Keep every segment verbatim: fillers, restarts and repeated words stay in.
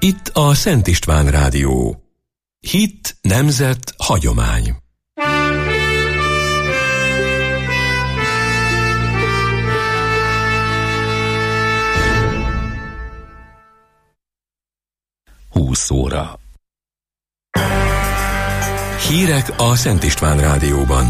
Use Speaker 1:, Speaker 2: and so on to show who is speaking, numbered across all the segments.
Speaker 1: Itt a Szent István Rádió. Hit, nemzet, hagyomány.
Speaker 2: húsz óra.
Speaker 1: Hírek a Szent István Rádióban.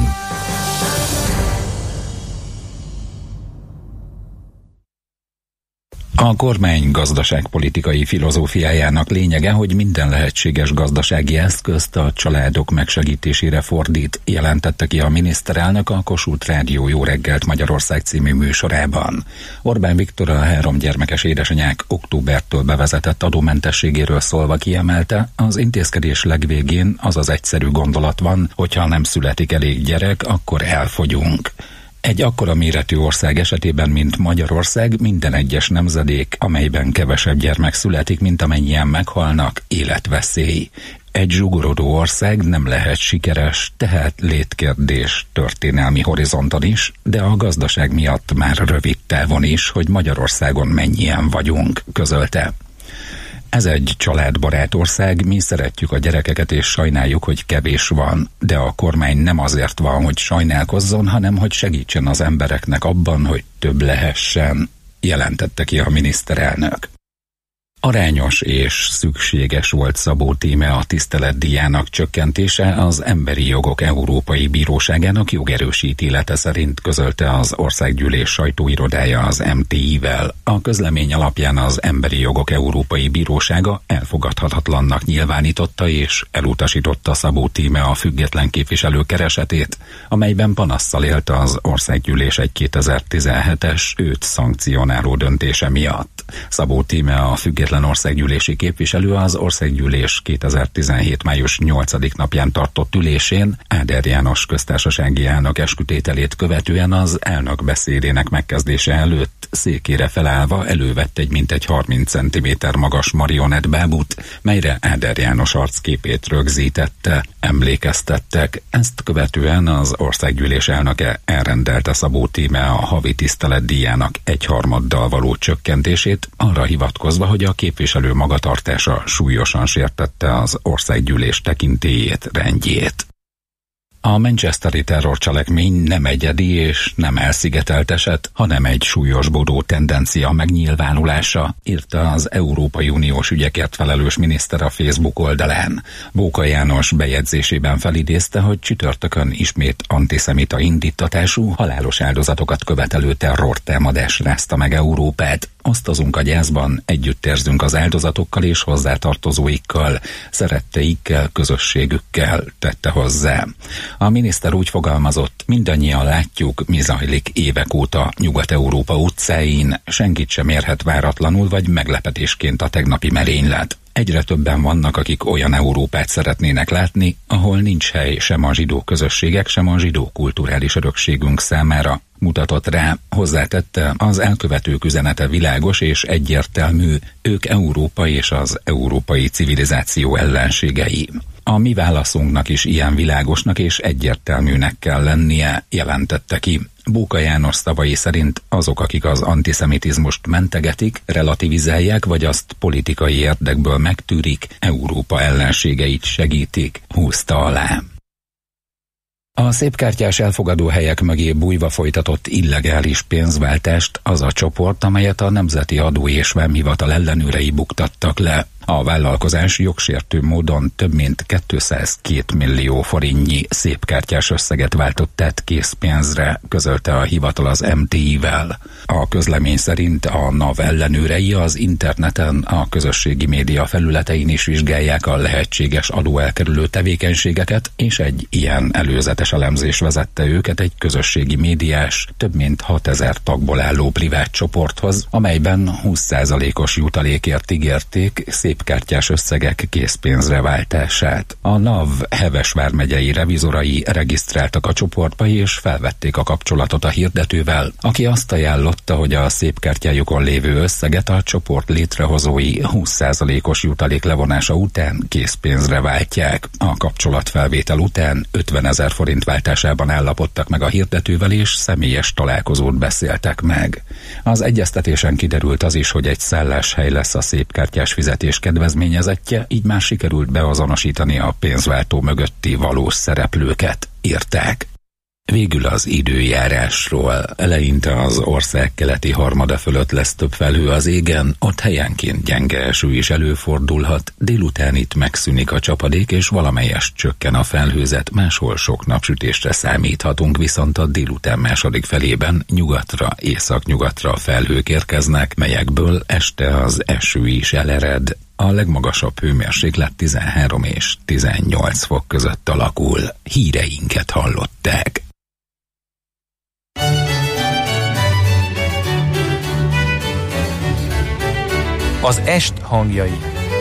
Speaker 2: A kormány gazdaságpolitikai filozófiájának lényege, hogy minden lehetséges gazdasági eszközt a családok megsegítésére fordít, jelentette ki a miniszterelnök a Kossuth Rádió Jó reggelt Magyarország című műsorában. Orbán Viktor a három gyermekes édesanyák októbertől bevezetett adómentességéről szólva kiemelte, az intézkedés legvégén az az egyszerű gondolat van, hogyha nem születik elég gyerek, akkor elfogyunk. Egy akkora méretű ország esetében, mint Magyarország, minden egyes nemzedék, amelyben kevesebb gyermek születik, mint amennyien meghalnak, életveszély. Egy zsugorodó ország nem lehet sikeres, tehát létkérdés történelmi horizonton is, de a gazdaság miatt már rövid távon is, hogy Magyarországon mennyien vagyunk, közölte. Ez egy családbarát ország, mi szeretjük a gyerekeket és sajnáljuk, hogy kevés van, de a kormány nem azért van, hogy sajnálkozzon, hanem hogy segítsen az embereknek abban, hogy több lehessen, jelentette ki a miniszterelnök. Arányos és szükséges volt Szabó Tíme a tiszteletdíjának csökkentése, az Emberi Jogok Európai Bíróságának jogerős ítélete szerint, közölte az Országgyűlés sajtóirodája az em té i-vel. A közlemény alapján az Emberi Jogok Európai Bírósága elfogadhatatlannak nyilvánította és elutasította Szabó Tíme a független képviselő keresetét, amelyben panasszal élt az Országgyűlés egy kétezer-tizenhetes őt szankcionáló döntése miatt. Szabó Tíme a független országgyűlési képviselő az Országgyűlés kétezer-tizenhét május nyolcadik napján tartott ülésén Áder János köztársasági elnök eskütételét követően az elnök beszédének megkezdése előtt székére felállva elővett egy mintegy harminc centiméter magas marionettbábút, melyre Áder János arcképét rögzítette. Emlékeztettek, ezt követően az Országgyűlés elnöke elrendelte Szabó Tíme a havi tiszteletdíjának egyharmaddal való csökkentését, arra hivatkozva, hogy a képviselő magatartása súlyosan sértette az Országgyűlés tekintélyét, rendjét. A manchesteri terrorcselekmény nem egyedi és nem elszigetelt eset, hanem egy súlyosbodó tendencia megnyilvánulása, írta az Európai Uniós ügyekért felelős miniszter a Facebook oldalán. Bóka János bejegyzésében felidézte, hogy csütörtökön ismét antiszemita indíttatású, halálos áldozatokat követelő terrortámadás rázta meg Európát. Osztozunk a gyászban, együtt érzünk az áldozatokkal és hozzátartozóikkal, szeretteikkel, közösségükkel, tette hozzá. A miniszter úgy fogalmazott, mindannyian látjuk, mi zajlik évek óta Nyugat-Európa utcáin, senkit sem érhet váratlanul vagy meglepetésként a tegnapi merénylet. Egyre többen vannak, akik olyan Európát szeretnének látni, ahol nincs hely sem a zsidó közösségek, sem a zsidó kulturális örökségünk számára. Mutatott rá, hozzátette, az elkövetők üzenete világos és egyértelmű, ők Európa és az európai civilizáció ellenségei. A mi válaszunknak is ilyen világosnak és egyértelműnek kell lennie, jelentette ki. Bóka János szavai szerint azok, akik az antiszemitizmust mentegetik, relativizálják, vagy azt politikai érdekből megtűrik, Európa ellenségeit segítik, húzta alá. A szépkártyás elfogadó helyek mögé bújva folytatott illegális pénzváltást az a csoport, amelyet a Nemzeti Adó és Vámhivatal ellenőrei buktattak le. A vállalkozás jogsértő módon több mint kétszázkettő millió forintnyi szépkártyás összeget váltott át készpénzre, közölte a hivatal az em té i-vel. A közlemény szerint a NAV ellenőrei az interneten, a közösségi média felületein is vizsgálják a lehetséges adóelkerülő tevékenységeket, és egy ilyen előzetes elemzés vezette őket egy közösségi médiás, több mint hatezer tagból álló privát csoporthoz, amelyben húsz százalékos jutalékért ígérték szépkártyás összegek készpénzre váltását. A NAV Heves vármegyei revizorai regisztráltak a csoportba és felvették a kapcsolatot a hirdetővel, aki azt ajánlotta, hogy a szépkártyájukon lévő összeget a csoport létrehozói húsz százalékos jutalék levonása után készpénzre váltják. A kapcsolatfelvétel után ötvenezer forint váltásában állapodtak meg a hirdetővel és személyes találkozót beszéltek meg. Az egyeztetésen kiderült az is, hogy egy szálláshely lesz a szépkártyás fizetés kedvezményezettje, így már sikerült beazonosítani a pénzváltó mögötti valós szereplőket, írták. Végül az időjárásról. Eleinte az ország keleti harmada fölött lesz több felhő az égen, ott helyenként gyenge eső is előfordulhat, délután itt megszűnik a csapadék és valamelyest csökken a felhőzet, máshol sok napsütésre számíthatunk, viszont a délután második felében nyugatra, északnyugatra felhők érkeznek, melyekből este az eső is elered. A legmagasabb hőmérséklet tizenhárom és tizennyolc fok között alakul. Híreinket hallották.
Speaker 3: Az est hangjai.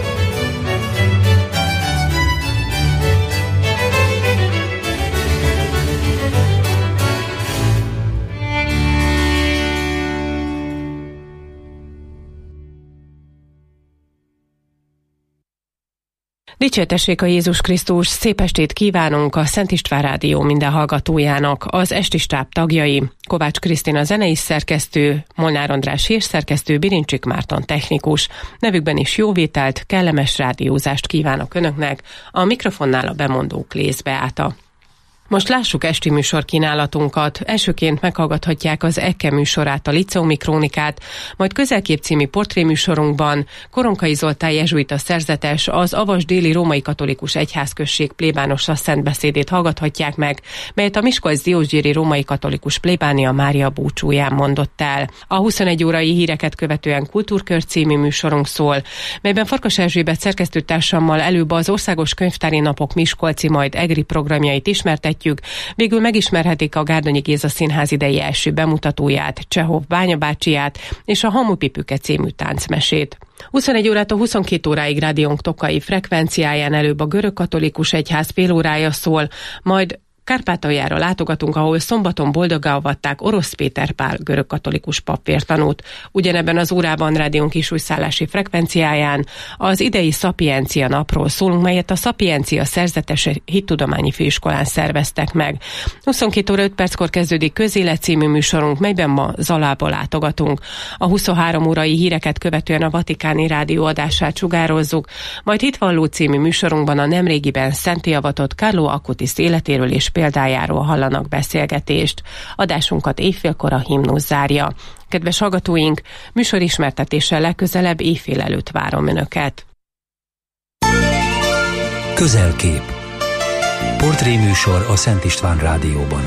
Speaker 4: Dicsértessék a Jézus Krisztus, szép estét kívánunk a Szent István Rádió minden hallgatójának, az esti stáb tagjai, Kovács Krisztina zenei szerkesztő, Molnár András hírszerkesztő, Birincsik Márton technikus. Nevükben is jóvételt, kellemes rádiózást kívánok Önöknek, a mikrofonnál a bemondó Klész Beáta. Most lássuk esti műsorkínálatunkat. Elsőként meghallgathatják az Ekke műsorát, a Liceumi Krónikát, majd Közelkép című portréműsorunkban Koronkai Zoltán jezsuita szerzetes, az Avas déli római katolikus egyházközség plébánosa szentbeszédét hallgathatják meg, melyet a Miskolc-Diósgyőri római katolikus plébánia Mária búcsúján mondott el. A huszonegy órai híreket követően Kultúrkör című műsorunk szól, melyben Farkas Erzsébet szerkesztőtársammal előbb az Országos Könyvtári Napok miskolci, majd egri programjait ismertetjük. Végül megismerhetik a Gárdonyi Géza Színház idei első bemutatóját, Csehov bányabácsiját és a Hamupipüke című táncmesét. huszonegy órától huszonkét óráig rádiónk tokai frekvenciáján előbb a görög katolikus egyház fél órája szól, majd Kárpátaljára látogatunk, ahol szombaton boldoggá avatták Orosz Péter Pál görögkatolikus papvértanút. Ugyanebben az órában rádión kisújszállási frekvenciáján az idei Szapiencia napról szólunk, melyet a Szapiencia Szerzetes Hittudományi Főiskolán szerveztek meg. huszonkét óra öt perckor kezdődik Közélet című műsorunk, melyben ma Zalába látogatunk. A huszonhárom órai híreket követően a Vatikáni rádió adását sugározzuk, majd Hitvalló című műsorunkban a nemrégiben szentté avatott Carlo Acutis életéről és példájáról hallanak beszélgetést. Adásunkat éjfélkor a himnusz zárja. Kedves hallgatóink, műsorismertetéssel legközelebb éjfél előtt várom Önöket.
Speaker 5: Közelkép. Portréműsor a Szent István Rádióban.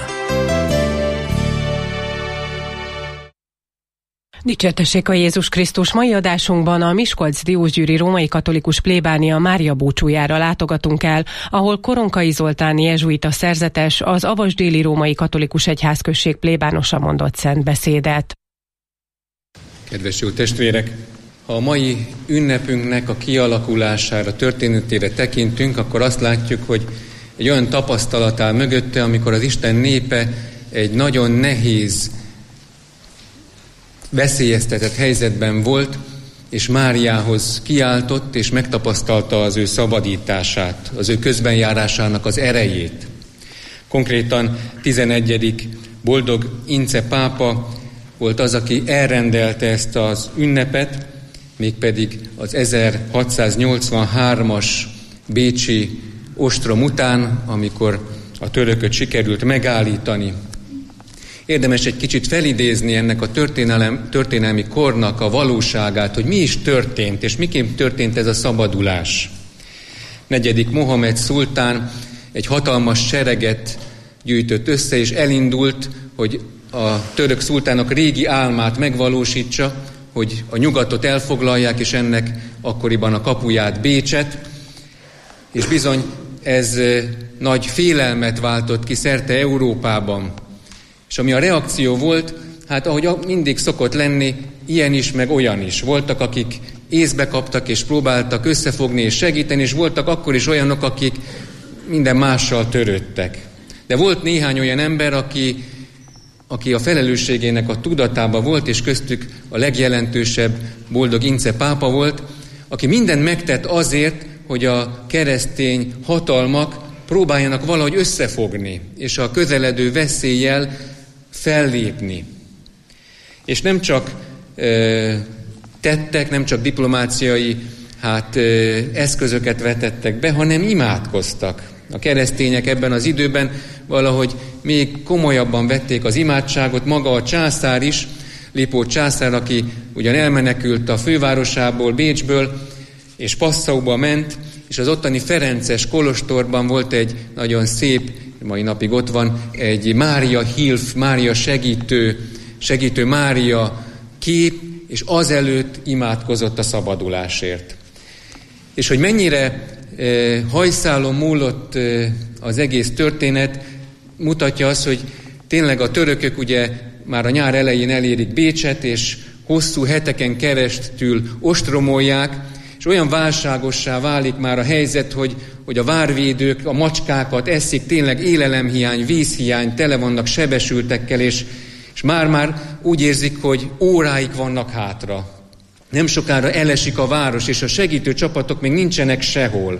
Speaker 4: Dicsértessék a Jézus Krisztus! Mai adásunkban a Miskolc-Diósgyőri római katolikus plébánia Mária búcsújára látogatunk el, ahol Koronkai Zoltán jezsuita szerzetes, az Avas déli római katolikus egyházközség plébánosa mondott szentbeszédet.
Speaker 6: Kedves jó testvérek! Ha a mai ünnepünknek a kialakulására, történetére tekintünk, akkor azt látjuk, hogy egy olyan tapasztalat áll mögötte, amikor az Isten népe egy nagyon nehéz, veszélyeztetett helyzetben volt, és Máriához kiáltott, és megtapasztalta az ő szabadítását, az ő közbenjárásának az erejét. Konkrétan tizenegyedik Boldog Ince pápa volt az, aki elrendelte ezt az ünnepet, mégpedig az ezerhatszáznyolcvanhármas bécsi ostrom után, amikor a törököt sikerült megállítani. Érdemes egy kicsit felidézni ennek a történelem, történelmi kornak a valóságát, hogy mi is történt, és miként történt ez a szabadulás. Negyedik Mohamed szultán egy hatalmas sereget gyűjtött össze, és elindult, hogy a török szultánok régi álmát megvalósítsa, hogy a nyugatot elfoglalják, és ennek akkoriban a kapuját, Bécset, és bizony ez nagy félelmet váltott ki szerte Európában. És ami a reakció volt, hát ahogy mindig szokott lenni, ilyen is, meg olyan is. Voltak, akik észbe kaptak, és próbáltak összefogni és segíteni, és voltak akkor is olyanok, akik minden mással törődtek. De volt néhány olyan ember, aki, aki a felelősségének a tudatában volt, és köztük a legjelentősebb Boldog Ince pápa volt, aki mindent megtett azért, hogy a keresztény hatalmak próbáljanak valahogy összefogni, és a közeledő veszéllyel fellépni. És nem csak ö, tettek, nem csak diplomáciai hát eszközöket vetettek be, hanem imádkoztak. A keresztények ebben az időben valahogy még komolyabban vették az imádságot, maga a császár is, Lipót császár, aki ugyan elmenekült a fővárosából, Bécsből, és Passauba ment, és az ottani ferences kolostorban volt egy nagyon szép, mai napig ott van, egy Mária Hilf, Mária segítő, segítő Mária kép, és azelőtt imádkozott a szabadulásért. És hogy mennyire eh, hajszálon múlott eh, az egész történet, mutatja az, hogy tényleg a törökök ugye már a nyár elején elérik Bécset, és hosszú heteken keresztül ostromolják, és olyan válságossá válik már a helyzet, hogy, hogy a várvédők a macskákat eszik, tényleg élelemhiány, vízhiány, tele vannak sebesültekkel, és, és már-már úgy érzik, hogy óráik vannak hátra. Nem sokára elesik a város, és a segítő csapatok még nincsenek sehol.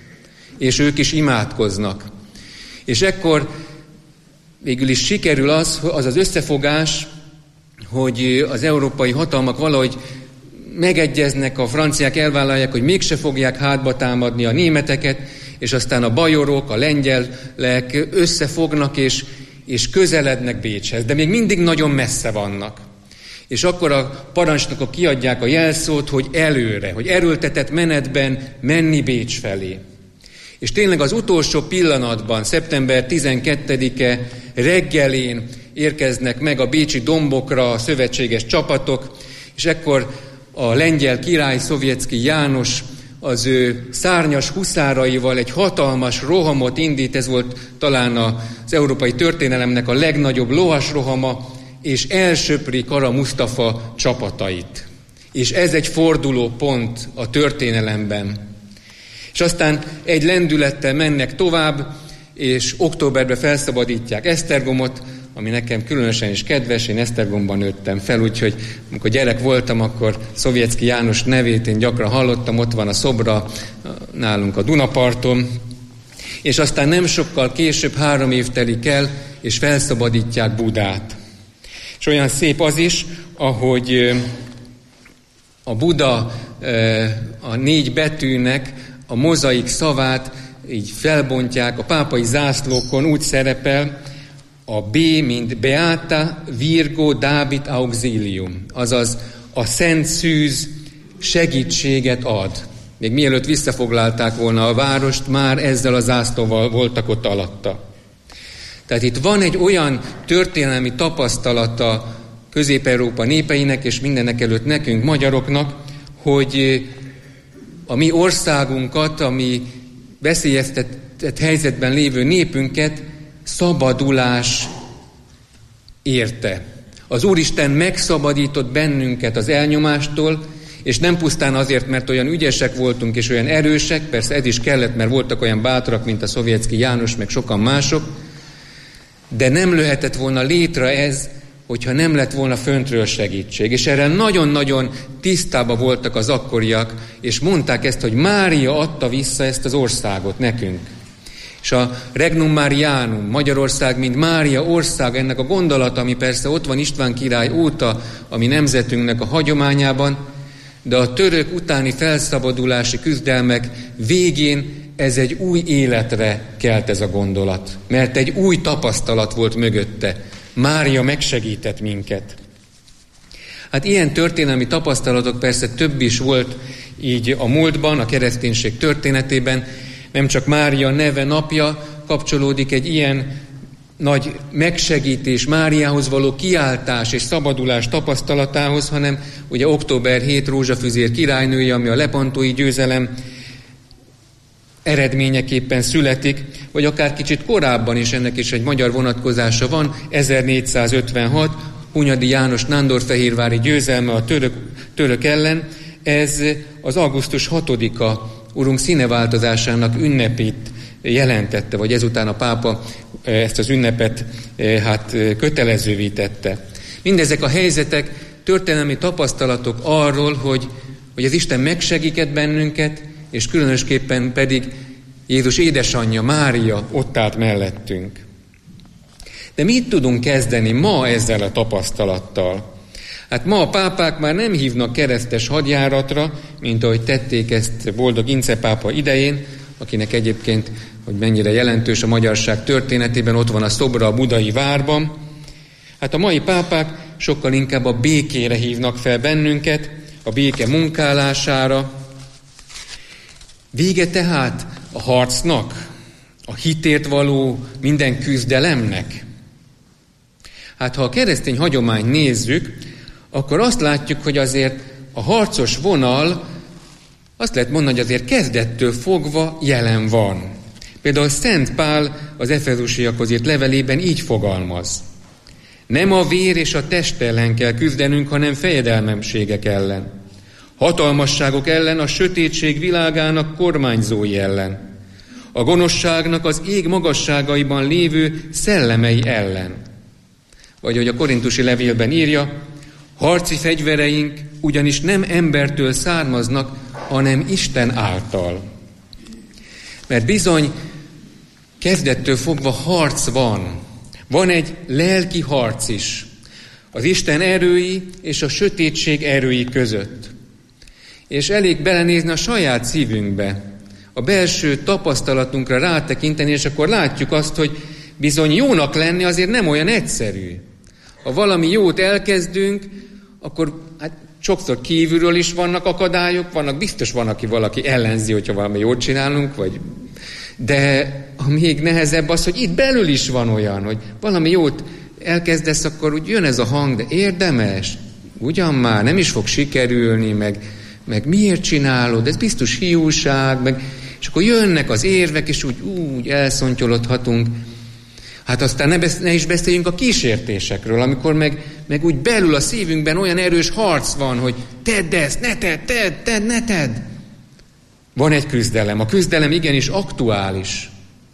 Speaker 6: És ők is imádkoznak. És ekkor végül is sikerül az, az az összefogás, hogy az európai hatalmak valahogy megegyeznek, a franciák elvállalják, hogy mégse fogják hátba támadni a németeket, és aztán a bajorok, a lengyelek összefognak, és, és közelednek Bécshez, de még mindig nagyon messze vannak. És akkor a parancsnokok kiadják a jelszót, hogy előre, hogy erőltetett menetben menni Bécs felé. És tényleg az utolsó pillanatban, szeptember tizenkettedike reggelén érkeznek meg a bécsi dombokra a szövetséges csapatok, és ekkor a lengyel király Szovjetszky János az ő szárnyas huszáraival egy hatalmas rohamot indít, ez volt talán az európai történelemnek a legnagyobb lovas rohama, és elsöpri Kara Musztafa csapatait. És ez egy forduló pont a történelemben. És aztán egy lendülettel mennek tovább, és októberben felszabadítják Esztergomot, ami nekem különösen is kedves, én Esztergomban nőttem fel, úgyhogy amikor gyerek voltam, akkor Szovjetszky János nevét én gyakran hallottam, ott van a szobra nálunk a Dunaparton, és aztán nem sokkal később, három év telik el, és felszabadítják Budát. És olyan szép az is, ahogy a Buda a négy betűnek a mozaik szavát így felbontják, a pápai zászlókon úgy szerepel, a B, mint Beata Virgo David Auxilium, azaz a Szent Szűz segítséget ad. Még mielőtt visszafoglalták volna a várost, már ezzel a zászlóval voltak ott alatta. Tehát itt van egy olyan történelmi tapasztalata Közép-Európa népeinek, és mindenek előtt nekünk, magyaroknak, hogy a mi országunkat, a mi veszélyeztetett helyzetben lévő népünket szabadulás érte. Az Úristen megszabadított bennünket az elnyomástól, és nem pusztán azért, mert olyan ügyesek voltunk és olyan erősek, persze ez is kellett, mert voltak olyan bátrak, mint a Szovjetszky János, meg sokan mások, de nem lehetett volna létre ez, hogyha nem lett volna föntről segítség. És erre nagyon-nagyon tisztában voltak az akkoriak, és mondták ezt, hogy Mária adta vissza ezt az országot nekünk. És a Regnum Marianum, Magyarország, mint Mária ország, ennek a gondolata, ami persze ott van István király óta a mi nemzetünknek a hagyományában, de a török utáni felszabadulási küzdelmek végén ez egy új életre kelt ez a gondolat, mert egy új tapasztalat volt mögötte. Mária megsegített minket. Hát ilyen történelmi tapasztalatok persze több is volt így a múltban, a kereszténység történetében. Nem csak Mária neve napja kapcsolódik egy ilyen nagy megsegítés, Máriához való kiáltás és szabadulás tapasztalatához, hanem ugye október hetedike Rózsafüzér királynője, ami a lepantói győzelem eredményeképpen születik, vagy akár kicsit korábban is ennek is egy magyar vonatkozása van, ezernégyszázötvenhat, Hunyadi János nándorfehérvári győzelme a török, török ellen, ez az augusztus hatodika Urunk színeváltozásának ünnepét jelentette, vagy ezután a pápa ezt az ünnepet hát kötelezővé tette. Mindezek a helyzetek, történelmi tapasztalatok arról, hogy, hogy az Isten megsegített bennünket, és különösképpen pedig Jézus édesanyja, Mária ott állt mellettünk. De mit tudunk kezdeni ma ezzel a tapasztalattal? Hát ma a pápák már nem hívnak keresztes hadjáratra, mint ahogy tették ezt Boldog Ince pápa idején, akinek egyébként, hogy mennyire jelentős a magyarság történetében, ott van a szobra a budai várban. Hát a mai pápák sokkal inkább a békére hívnak fel bennünket, a béke munkálására. Vége tehát a harcnak, a hitért való minden küzdelemnek. Hát ha a keresztény hagyományt nézzük, akkor azt látjuk, hogy azért a harcos vonal, azt lehet mondani, hogy azért kezdettől fogva jelen van. Például Szent Pál az Efezusiakhoz írt levelében így fogalmaz. Nem a vér és a test ellen kell küzdenünk, hanem fejedelmességek ellen. Hatalmasságok ellen, a sötétség világának kormányzói ellen. A gonoszságnak az ég magasságaiban lévő szellemei ellen. Vagy hogy a korintusi levélben írja, harci fegyvereink ugyanis nem embertől származnak, hanem Isten által. Mert bizony kezdettől fogva harc van. Van egy lelki harc is. Az Isten erői és a sötétség erői között. És elég belenézni a saját szívünkbe, a belső tapasztalatunkra rátekinteni, és akkor látjuk azt, hogy bizony jónak lenni azért nem olyan egyszerű. Ha valami jót elkezdünk, akkor hát sokszor kívülről is vannak akadályok, vannak, biztos van, aki valaki ellenzi, hogyha valami jót csinálunk, vagy... de a még nehezebb az, hogy itt belül is van olyan, hogy valami jót elkezdesz, akkor úgy jön ez a hang, de érdemes, ugyan már, nem is fog sikerülni, meg, meg miért csinálod, ez biztos hiúság, meg, és akkor jönnek az érvek, és úgy, úgy elszontyolodhatunk. Hát aztán ne, besz- ne is beszéljünk a kísértésekről, amikor meg, meg úgy belül a szívünkben olyan erős harc van, hogy tedd ezt, ne tedd, tedd, tedd, ne tedd. Van egy küzdelem. A küzdelem igenis aktuális.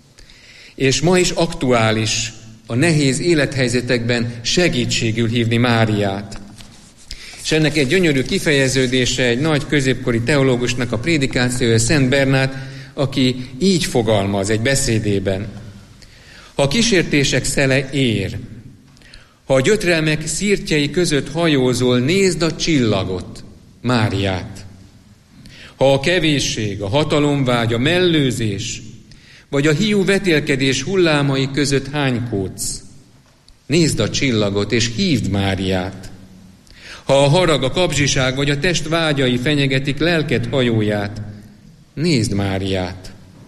Speaker 6: És ma is aktuális a nehéz élethelyzetekben segítségül hívni Máriát. És ennek egy gyönyörű kifejeződése egy nagy középkori teológusnak a prédikációja, Szent Bernát, aki így fogalmaz egy beszédében. Ha a kísértések szele ér, ha a gyötrelmek szirtjei között hajózol, nézd a csillagot, Máriát. Ha a kevésség, a hatalomvágy, a mellőzés, vagy a hiú vetélkedés hullámai között hánykódsz, nézd a csillagot, és hívd Máriát. Ha a harag, a kapzsiság, vagy a test vágyai fenyegetik lelked hajóját, nézd Máriát.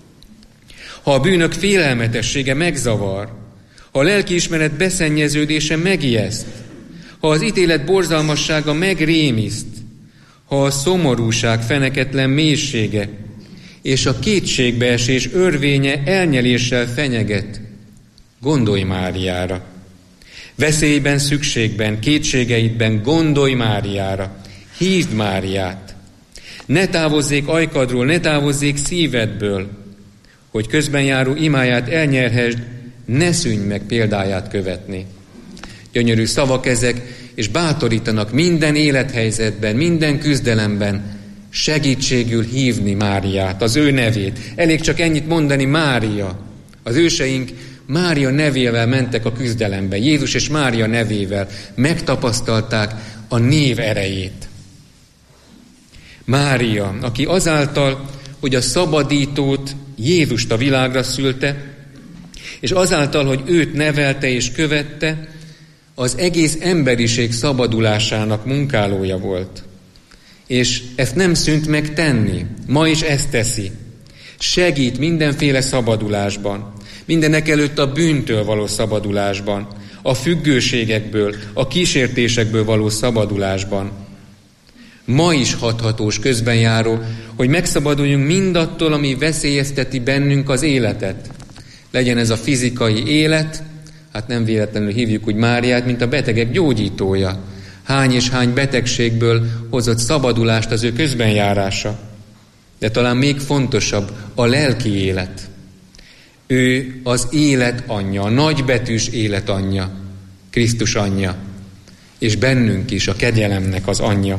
Speaker 6: Ha a bűnök félelmetessége megzavar, ha a lelkiismeret beszennyeződése megijeszt, ha az ítélet borzalmassága megrémiszt, ha a szomorúság feneketlen mélysége és a kétségbeesés örvénye elnyeléssel fenyeget, gondolj Máriára. Veszélyben, szükségben, kétségeidben gondolj Máriára, hívd Máriát. Ne távozzék ajkadról, ne távozzék szívedből, hogy közben járó imáját elnyerhesd, ne szűnj meg példáját követni. Gyönyörű szavak ezek, és bátorítanak minden élethelyzetben, minden küzdelemben segítségül hívni Máriát, az ő nevét. Elég csak ennyit mondani, Mária. Az őseink Mária nevével mentek a küzdelembe, Jézus és Mária nevével megtapasztalták a név erejét. Mária, aki azáltal, hogy a szabadítót, Jézust a világra szülte, és azáltal, hogy őt nevelte és követte, az egész emberiség szabadulásának munkálója volt. És ezt nem szűnt meg tenni, ma is ezt teszi. Segít mindenféle szabadulásban, mindenek előtt a bűntől való szabadulásban, a függőségekből, a kísértésekből való szabadulásban. Ma is hathatós közbenjáró, hogy megszabaduljunk mindattól, ami veszélyezteti bennünk az életet. Legyen ez a fizikai élet, hát nem véletlenül hívjuk úgy Máriát, mint a betegek gyógyítója. Hány és hány betegségből hozott szabadulást az ő közbenjárása. De talán még fontosabb a lelki élet. Ő az élet anyja, a nagybetűs élet anyja, Krisztus anyja, és bennünk is a kegyelemnek az anyja.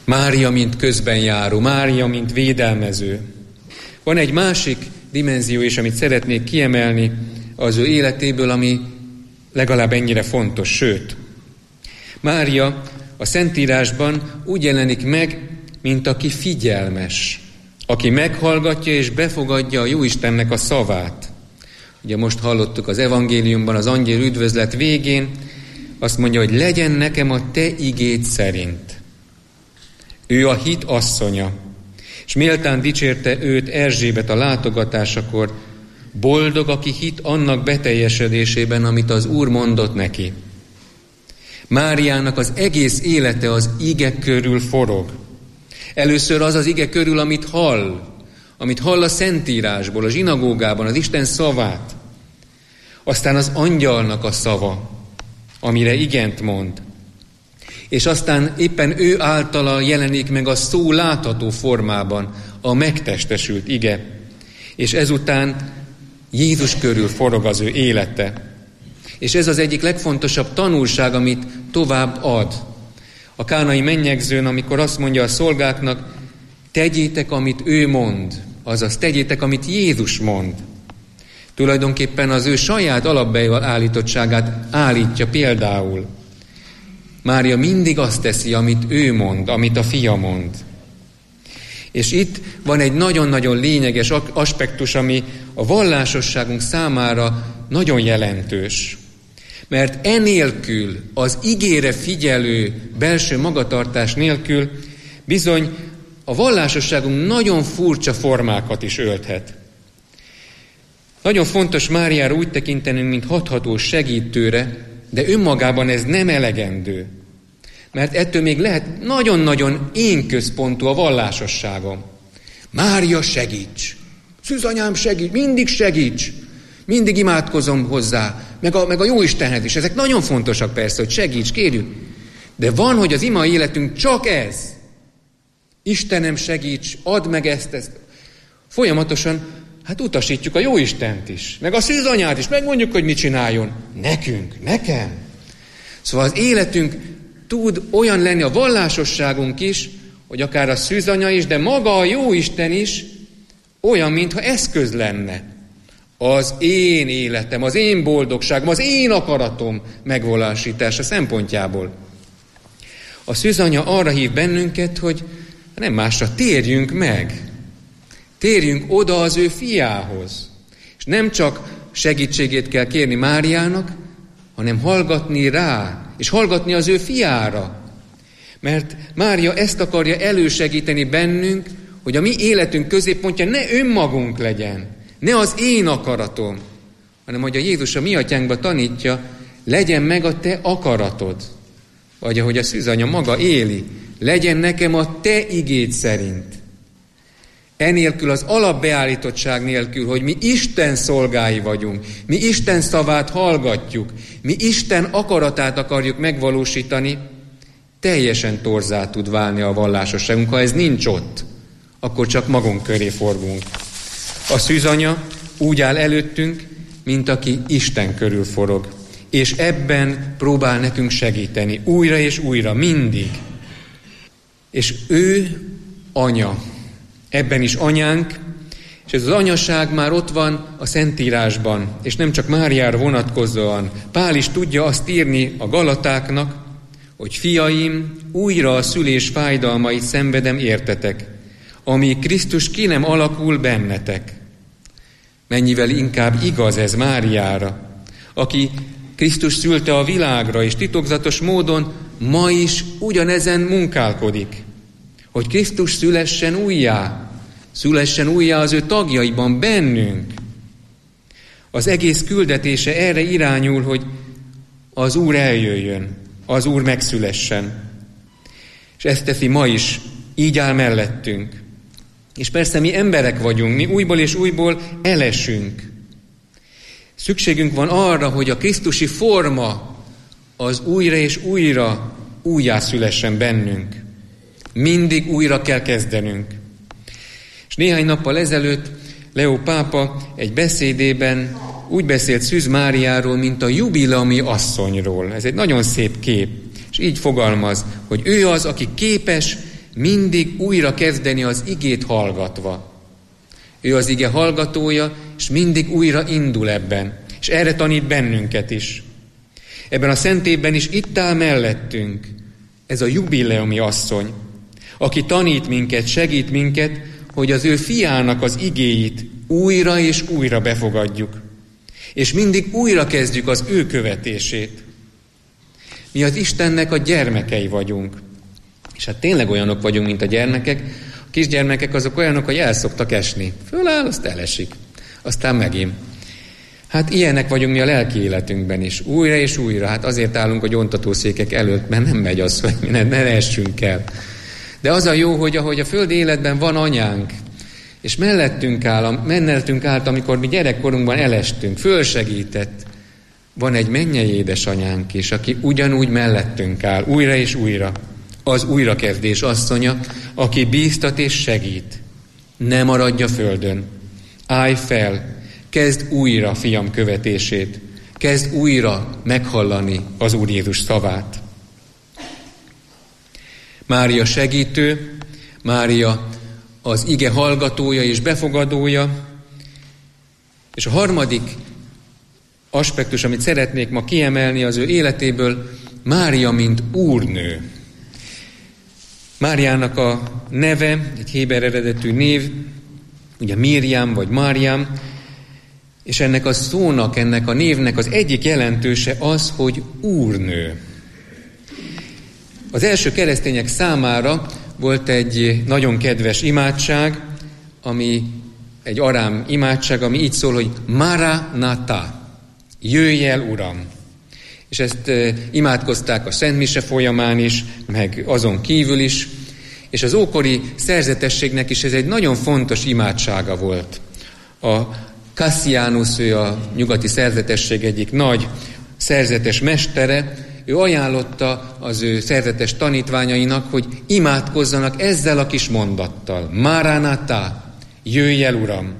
Speaker 6: Mária, mint közbenjáró, Mária, mint védelmező. Van egy másik dimenzió is, amit szeretnék kiemelni az ő életéből, ami legalább ennyire fontos, sőt. Mária a Szentírásban úgy jelenik meg, mint aki figyelmes, aki meghallgatja és befogadja a Jóistennek a szavát. Ugye most hallottuk az evangéliumban, az angyel üdvözlet végén, azt mondja, hogy legyen nekem a te igéd szerint. Ő a hit asszonya, és méltán dicsérte őt Erzsébet a látogatásakor, boldog, aki hit annak beteljesedésében, amit az Úr mondott neki. Máriának az egész élete az ige körül forog. Először az az ige körül, amit hall, amit hall a Szentírásból, a zsinagógában, az Isten szavát. Aztán az angyalnak a szava, amire igent mond. És aztán éppen ő általa jelenik meg a szó látható formában a megtestesült ige. És ezután Jézus körül forog az ő élete. És ez az egyik legfontosabb tanulság, amit tovább ad. A kánai mennyegzőn, amikor azt mondja a szolgáknak, tegyétek, amit ő mond, azaz tegyétek, amit Jézus mond. Tulajdonképpen az ő saját alapbeállítottságát állítja például. Mária mindig azt teszi, amit ő mond, amit a fia mond. És itt van egy nagyon-nagyon lényeges aspektus, ami a vallásosságunk számára nagyon jelentős. Mert enélkül, az igére figyelő belső magatartás nélkül bizony a vallásosságunk nagyon furcsa formákat is ölthet. Nagyon fontos Máriára úgy tekintenünk, mint hatható segítőre, de önmagában ez nem elegendő. Mert ettől még lehet nagyon-nagyon én központú a vallásosságom. Mária, segíts! Szűzanyám, segíts! Mindig segíts! Mindig imádkozom hozzá, meg a, meg a Jóistenhez is. Ezek nagyon fontosak persze, hogy segíts, kérjük. De van, hogy az ima életünk csak ez. Istenem, segíts, add meg ezt, ezt. Folyamatosan, hát utasítjuk a Jóistent is, meg a szűzanyát is, megmondjuk, hogy mit csináljon. Nekünk, nekem. Szóval az életünk tud olyan lenni, a vallásosságunk is, hogy akár a szűzanya is, de maga a Jóisten is olyan, mintha eszköz lenne. Az én életem, az én boldogságom, az én akaratom megvalósítása szempontjából. A szűzanya arra hív bennünket, hogy nem másra, térjünk meg. Térjünk oda az ő fiához. És nem csak segítségét kell kérni Máriának, hanem hallgatni rá, és hallgatni az ő fiára. Mert Mária ezt akarja elősegíteni bennünk, hogy a mi életünk középpontja ne önmagunk legyen, ne az én akaratom, hanem hogy a Jézus a mi atyánkba tanítja, legyen meg a te akaratod. Vagy ahogy a szűzanya maga éli, legyen nekem a te igéd szerint. Enélkül, az alapbeállítottság nélkül, hogy mi Isten szolgái vagyunk, mi Isten szavát hallgatjuk, mi Isten akaratát akarjuk megvalósítani, teljesen torzá tud válni a vallásosságunk. Ha ez nincs ott, akkor csak magunk köré forgunk. A szűzanya úgy áll előttünk, mint aki Isten körül forog, és ebben próbál nekünk segíteni, újra és újra, mindig. És ő anya, ebben is anyánk, és ez az anyaság már ott van a Szentírásban, és nem csak Máriára vonatkozóan. Pál is tudja azt írni a Galatáknak, hogy fiaim, újra a szülés fájdalmait szenvedem értetek, amíg Krisztus ki nem alakul bennetek. Mennyivel inkább igaz ez Máriára, aki Krisztus szülte a világra, és titokzatos módon ma is ugyanezen munkálkodik, hogy Krisztus szülessen újjá, szülessen újjá az ő tagjaiban, bennünk. Az egész küldetése erre irányul, hogy az Úr eljöjjön, az Úr megszülessen. És ezt teszi ma is, így áll mellettünk. És persze mi emberek vagyunk, mi újból és újból elesünk. Szükségünk van arra, hogy a krisztusi forma az újra és újra újjászülessen bennünk. Mindig újra kell kezdenünk. És néhány nappal ezelőtt Leó pápa egy beszédében úgy beszélt Szűz Máriáról, mint a jubileumi asszonyról. Ez egy nagyon szép kép. És így fogalmaz, hogy ő az, aki képes mindig újra kezdeni az igét hallgatva. Ő az ige hallgatója, és mindig újra indul ebben. És erre tanít bennünket is. Ebben a szent évben is itt áll mellettünk ez a jubileumi asszony, aki tanít minket, segít minket, hogy az ő fiának az igéit újra és újra befogadjuk. És mindig újra kezdjük az ő követését. Mi az Istennek a gyermekei vagyunk. És hát tényleg olyanok vagyunk, mint a gyermekek. A kisgyermekek azok olyanok, hogy el szoktak esni. Föláll, azt elesik. Aztán megint. Hát ilyenek vagyunk mi a lelki életünkben is. Újra és újra. Hát azért állunk a gyóntatószékek előtt, mert nem megy az, hogy mi ne, ne essünk el. De az a jó, hogy ahogy a földi életben van anyánk, és mellettünk áll, mellettünk állt, amikor mi gyerekkorunkban elestünk, fölsegített, van egy mennyei édesanyánk is, aki ugyanúgy mellettünk áll, újra és újra. Az újrakezdés asszonya, aki bíztat és segít. Ne maradj a földön. Állj fel, kezd újra fiam követését. Kezd újra meghallani az Úr Jézus szavát. Mária segítő, Mária az ige hallgatója és befogadója. És a harmadik aspektus, amit szeretnék ma kiemelni az ő életéből, Mária, mint úrnő. Máriának a neve, egy héber eredetű név, ugye Miriam vagy Máriám, és ennek a szónak, ennek a névnek az egyik jelentőse az, hogy úrnő. Az első keresztények számára volt egy nagyon kedves imádság, ami egy arám imádság, ami így szól, hogy Maranatha, jöjj el, Uram! És ezt e, imádkozták a Szent Mise folyamán is, meg azon kívül is, és az ókori szerzetességnek is ez egy nagyon fontos imádsága volt. A Cassianus, ő a nyugati szerzetesség egyik nagy szerzetes mestere, ő ajánlotta az ő szerzetes tanítványainak, hogy imádkozzanak ezzel a kis mondattal. Maranatha, jöjj el, Uram!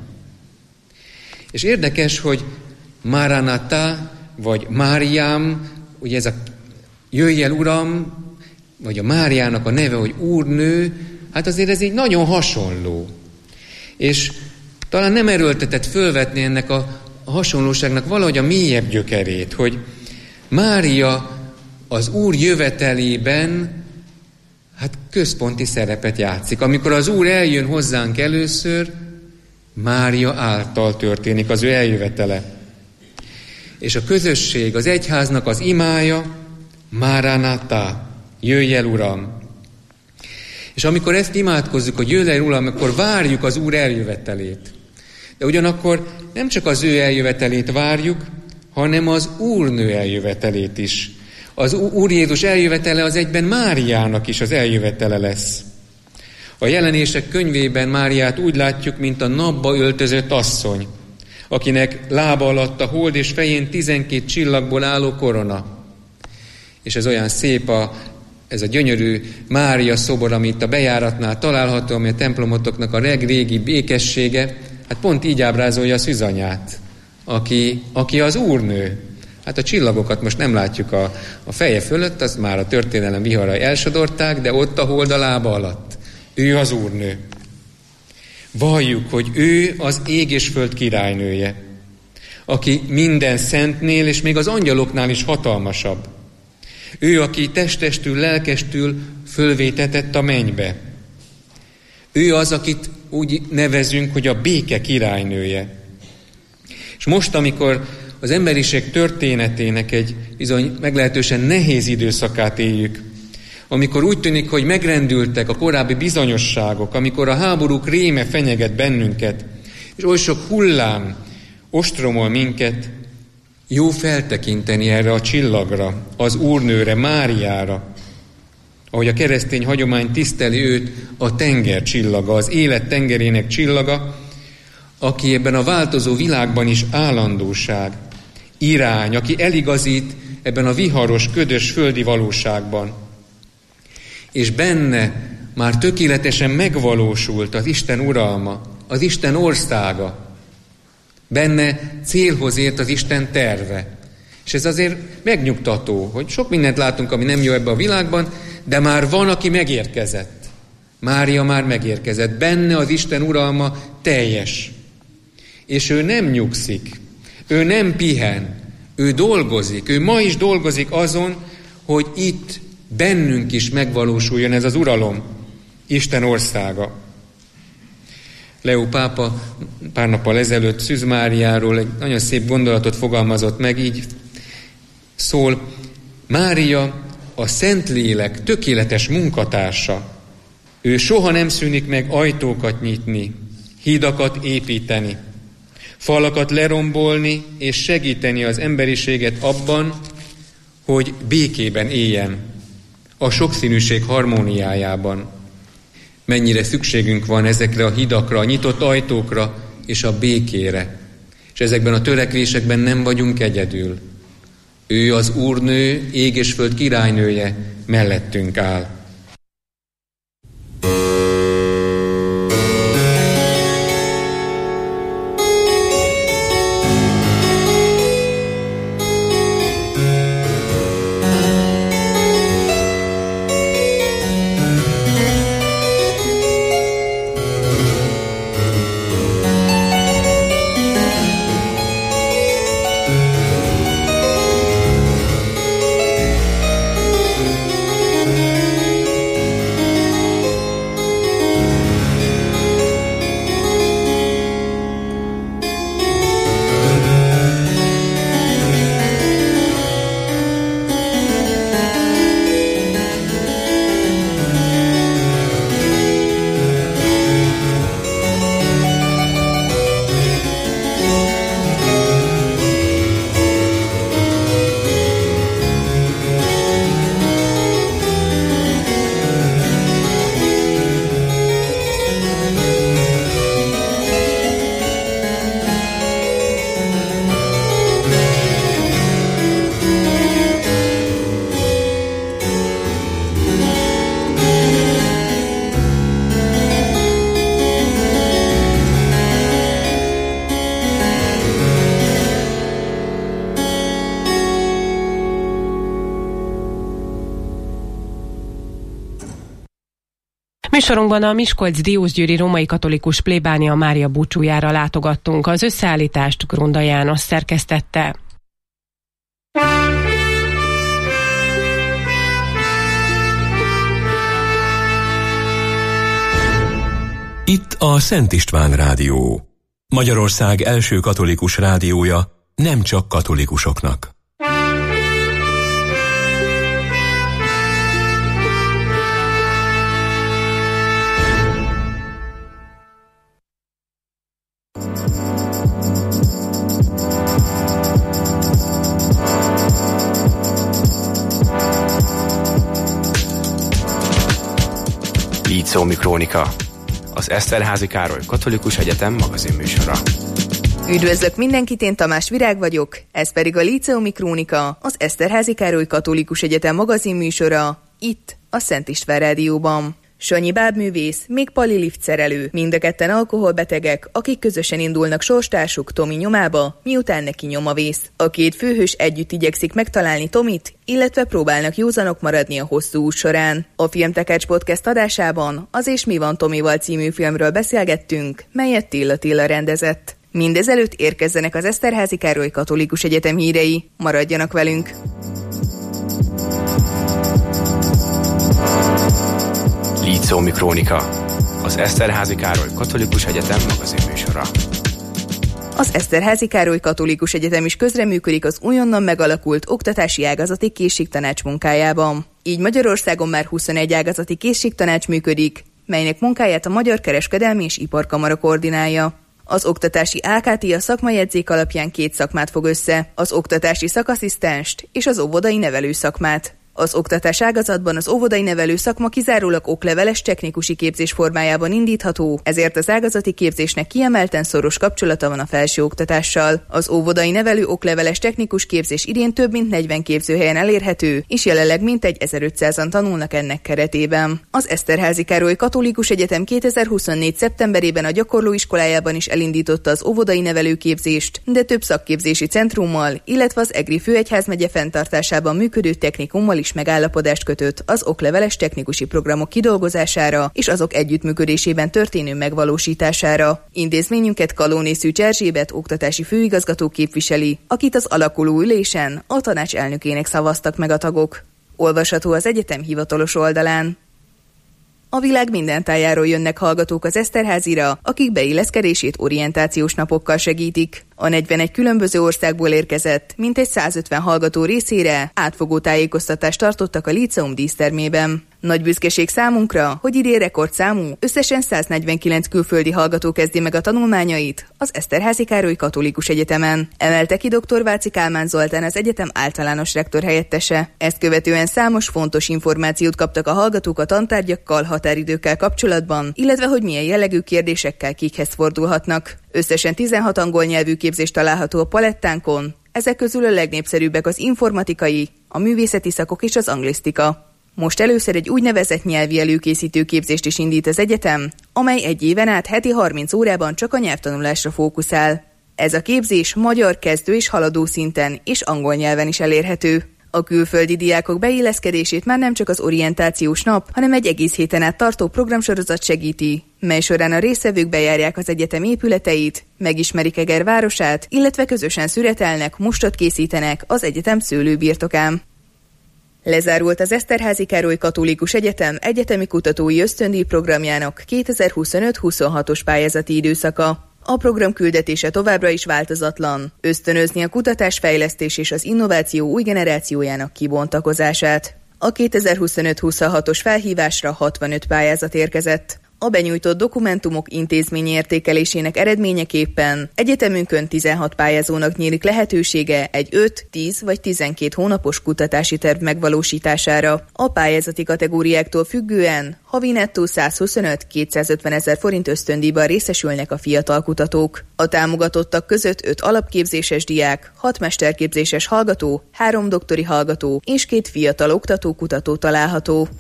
Speaker 6: És érdekes, hogy Maranatha, vagy Máriám, ugye ez a jöjj el, Uram, vagy a Máriának a neve, hogy úrnő, hát azért ez így nagyon hasonló. És talán nem erőltetett fölvetni ennek a, a hasonlóságnak valahogy a mélyebb gyökerét, hogy Mária az Úr jövetelében hát központi szerepet játszik. Amikor az Úr eljön hozzánk először, Mária által történik az ő eljövetele. És a közösség, az egyháznak az imája, Maranatha, jöjj el, Uram! És amikor ezt imádkozzuk, hogy jöjj el, Uram, akkor várjuk az Úr eljövetelét. De ugyanakkor nem csak az ő eljövetelét várjuk, hanem az Úrnő eljövetelét is. Az Úr Jézus eljövetele az egyben Máriának is az eljövetele lesz. A Jelenések könyvében Máriát úgy látjuk, mint a napba öltözött asszony, akinek lába alatt a hold és fején tizenkét csillagból álló korona. És ez olyan szép, a, ez a gyönyörű Mária szobor, amit a bejáratnál található, ami a templomotoknak a legrégi békessége, hát pont így ábrázolja a szűzanyát, aki, aki az úrnő. Hát a csillagokat most nem látjuk a, a feje fölött, azt már a történelem viharai elsodorták, de ott a hold a lába alatt. Ő az úrnő. Valljuk, hogy ő az ég és föld királynője, aki minden szentnél és még az angyaloknál is hatalmasabb. Ő, aki testestül, lelkestül fölvétetett a mennybe. Ő az, akit úgy nevezünk, hogy a béke királynője. És most, amikor az emberiség történetének egy bizony meglehetősen nehéz időszakát éljük, amikor úgy tűnik, hogy megrendültek a korábbi bizonyosságok, amikor a háborúk réme fenyeget bennünket, és oly sok hullám ostromol minket, jó feltekinteni erre a csillagra, az úrnőre, Máriára, ahogy a keresztény hagyomány tiszteli őt, a tenger csillaga, az élet tengerének csillaga, aki ebben a változó világban is állandóság, irány, aki eligazít ebben a viharos, ködös földi valóságban. És benne már tökéletesen megvalósult az Isten uralma, az Isten országa. Benne célhoz ért az Isten terve. És ez azért megnyugtató, hogy sok mindent látunk, ami nem jó ebbe a világban, de már van, aki megérkezett. Mária már megérkezett, benne az Isten uralma teljes. És ő nem nyugszik, ő nem pihen, ő dolgozik, ő ma is dolgozik azon, hogy itt bennünk is megvalósuljon ez az uralom, Isten országa. Leó pápa pár nappal ezelőtt Szűz Máriáról egy nagyon szép gondolatot fogalmazott meg, így szól: Mária a Szentlélek tökéletes munkatársa. Ő soha nem szűnik meg ajtókat nyitni, hídakat építeni, falakat lerombolni és segíteni az emberiséget abban, hogy békében éljen, a sokszínűség harmóniájában. Mennyire szükségünk van ezekre a hidakra, a nyitott ajtókra és a békére. És ezekben a törekvésekben nem vagyunk egyedül. Ő az Úrnő, ég és föld királynője mellettünk áll.
Speaker 4: Műsorunkban a Miskolc-Diósgyőri Római Katolikus Plébánia Mária búcsújára látogattunk. Az összeállítást Grunda János szerkesztette.
Speaker 1: Itt a Szent István Rádió. Magyarország első katolikus rádiója, nem csak katolikusoknak.
Speaker 7: Líceumi Krónika, az Eszterházy Károly Katolikus Egyetem magazinműsora.
Speaker 8: Üdvözlök mindenkit, én Tamás Virág vagyok, ez pedig a Líceumi Krónika, az Eszterházy Károly Katolikus Egyetem magazinműsora, itt a Szent István Rádióban. Sanyi bábművész, még Pali liftszerelő, mind a ketten alkoholbetegek, akik közösen indulnak sorstársuk Tomi nyomába, miután neki nyoma vész. A két főhős együtt igyekszik megtalálni Tomit, illetve próbálnak józanok maradni a hosszú út során. A Filmtekercs Podcast adásában az És mi van Tomival című filmről beszélgettünk, melyet Tilla Tilla rendezett. Mindezelőtt érkezzenek az Eszterházy Károly Katolikus Egyetem hírei. Maradjanak velünk!
Speaker 7: Líceumi Krónika, az Eszterházy Károly Katolikus Egyetem magazinműsora.
Speaker 8: Az Eszterházy Károly Katolikus Egyetem is közreműködik az újonnan megalakult oktatási ágazati készségtanács munkájában. Így Magyarországon már huszonegy ágazati készségtanács működik, melynek munkáját a Magyar Kereskedelmi és Iparkamara koordinálja. Az oktatási á ká té a szakmajegyzék alapján két szakmát fog össze, az oktatási szakasszisztenst és az óvodai nevelő szakmát. Az oktatás ágazatban az óvodai nevelő szakma kizárólag okleveles technikusi képzés formájában indítható, ezért az ágazati képzésnek kiemelten szoros kapcsolata van a felsőoktatással. Az óvodai nevelő okleveles technikus képzés idén több mint negyven képzőhelyen elérhető, és jelenleg mintegy ezerötszázan tanulnak ennek keretében. Az Eszterházy Károly Katolikus Egyetem kétezer-huszonnégy szeptemberében a gyakorlóiskolájában is elindította az óvodai nevelőképzést, de több szakképzési centrummal, illetve az Egri főegyházmegye fenntartásában működő technikummal is bilaterális megállapodást kötött az okleveles technikusi programok kidolgozására és azok együttműködésében történő megvalósítására. Intézményünket Kalóné Szűcs Erzsébet oktatási főigazgató képviseli, akit az alakuló ülésen a tanács elnökének szavaztak meg a tagok. Olvasható az egyetem hivatalos oldalán. A világ minden tájáról jönnek hallgatók az Eszterházira, akik beilleszkedését orientációs napokkal segítik. A negyvenegy különböző országból érkezett, mintegy százötven hallgató részére átfogó tájékoztatást tartottak a líceum dísztermében. Nagy büszkeség számunkra, hogy idén rekordszámú, összesen száznegyvenkilenc külföldi hallgató kezdi meg a tanulmányait az Eszterházy Károly Katolikus Egyetemen. Emelte ki dr. Váci Kálmán Zoltán, az egyetem általános rektor helyettese. Ezt követően számos fontos információt kaptak a hallgatók a tantárgyakkal, határidőkkel kapcsolatban, illetve hogy milyen jellegű kérdésekkel kikhez fordulhatnak. Összesen tizenhat angol nyelvű képzés található a palettánkon, ezek közül a legnépszerűbbek az informatikai, a művészeti szakok és az anglisztika. Most először egy úgynevezett nyelvi előkészítő képzést is indít az egyetem, amely egy éven át heti harminc órában csak a nyelvtanulásra fókuszál. Ez a képzés magyar kezdő és haladó szinten és angol nyelven is elérhető. A külföldi diákok beilleszkedését már nem csak az orientációs nap, hanem egy egész héten át tartó programsorozat segíti, mely során a résztvevők bejárják az egyetem épületeit, megismerik Eger városát, illetve közösen szüretelnek, mustot készítenek az egyetem szőlőbirtokán. Lezárult az Eszterházy Károly Katolikus Egyetem egyetemi kutatói ösztöndíj programjának kétezer-huszonöt huszonhatos pályázati időszaka. A program küldetése továbbra is változatlan, ösztönözni a kutatásfejlesztés és az innováció új generációjának kibontakozását. A kétezer-huszonöt huszonhatos felhívásra hatvanöt pályázat érkezett. A benyújtott dokumentumok intézményi értékelésének eredményeképpen egyetemünkön tizenhat pályázónak nyílik lehetősége egy öt, tíz vagy tizenkét hónapos kutatási terv megvalósítására. A pályázati kategóriáktól függően havi nettó százhuszonöt-kétszázötven ezer forint ösztöndíjban részesülnek a fiatal kutatók. A támogatottak között öt alapképzéses diák, hat mesterképzéses hallgató, három doktori hallgató és két fiatal oktató-kutató található.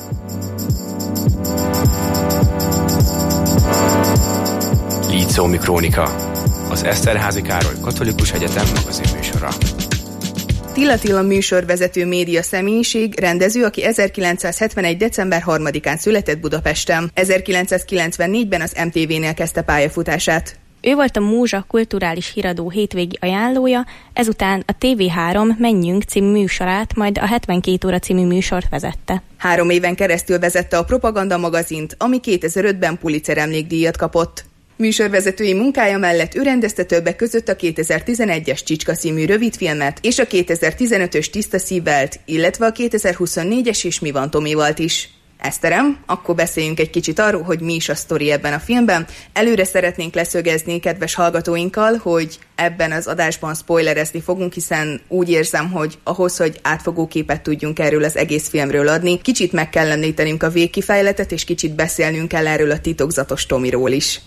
Speaker 7: Líceumi Krónika, az Eszterházy Károly Katolikus Egyetem magazinműsora.
Speaker 8: Tilla Tilla műsorvezető média személyiség, rendező, aki ezerkilencszázhetvenegy. december harmadikán született Budapesten. ezerkilencszázkilencvennégyben az em té vé-nél kezdte pályafutását.
Speaker 9: Ő volt a Múzsa kulturális híradó hétvégi ajánlója, ezután a té vé három Menjünk című műsorát, majd a hetvenkét óra című műsort vezette. Három éven keresztül vezette a Propaganda magazint, ami kétezer-ötben Pulitzer emlékdíjat kapott. Műsorvezetői munkája mellett ő rendezte többek között a kétezer-tizenegyes Csicska című rövidfilmet és a kétezer-tizenötös Tiszta szívvelt, illetve a kétezer-huszonnégyes És mi van Tomivalt is. Eszterem, akkor beszéljünk egy kicsit arról, hogy mi is a sztori ebben a filmben. Előre szeretnénk leszögezni kedves hallgatóinkkal, hogy ebben az adásban spoilerezni fogunk, hiszen úgy érzem, hogy ahhoz, hogy átfogó képet tudjunk erről az egész filmről adni, kicsit meg kell említenünk a végkifejletet, és kicsit beszélnünk kell erről a titokzatos Tomiról is.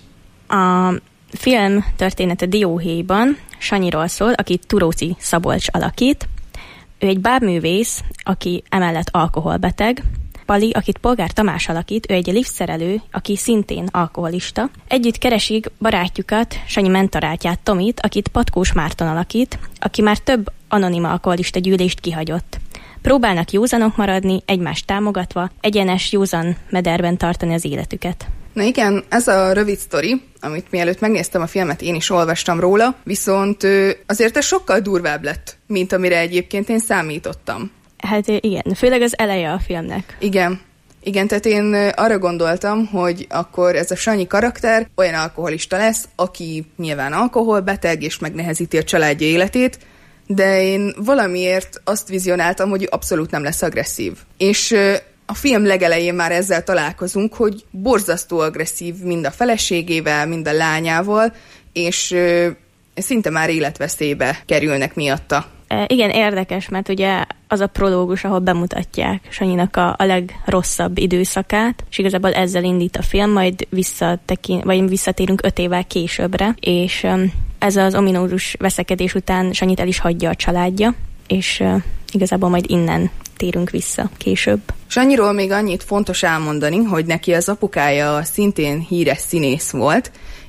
Speaker 9: A film története dióhéjban Sanyiról szól, akit Turóczi Szabolcs alakít. Ő egy bábművész, aki emellett alkoholbeteg. Pali, akit Polgár Tamás alakít, ő egy liftszerelő, aki szintén alkoholista. Együtt keresik barátjukat, Sanyi mentorátját, Tomit, akit Patkós Márton alakít, aki már több anonim alkoholista gyűlést kihagyott. Próbálnak józanok maradni, egymást támogatva, egyenes, józan mederben tartani az életüket. Na igen, ez a rövid sztori, amit mielőtt megnéztem a filmet, én is olvastam róla, viszont azért ez sokkal durvább lett, mint amire egyébként én számítottam. Hát igen, főleg az eleje a filmnek. Igen. Igen, tehát én arra gondoltam, hogy akkor ez a Sanyi karakter olyan alkoholista lesz, aki nyilván alkoholbeteg és megnehezíti a családja életét, de én valamiért azt vizionáltam, hogy abszolút nem lesz agresszív. És a film legelején már ezzel találkozunk, hogy borzasztó agresszív mind a feleségével, mind a lányával, és szinte már életveszélybe kerülnek miatta. Igen, érdekes, mert ugye az a prológus, ahol bemutatják Sanyinak a, a legrosszabb időszakát, és igazából ezzel indít a film, majd visszatekint, vagy visszatérünk öt évvel későbbre, és ez az ominózus veszekedés után Sanyit el is hagyja a családja, és uh, igazából majd innen térünk vissza később. Sanyiról még annyit fontos elmondani, hogy neki az apukája szintén híres színész volt,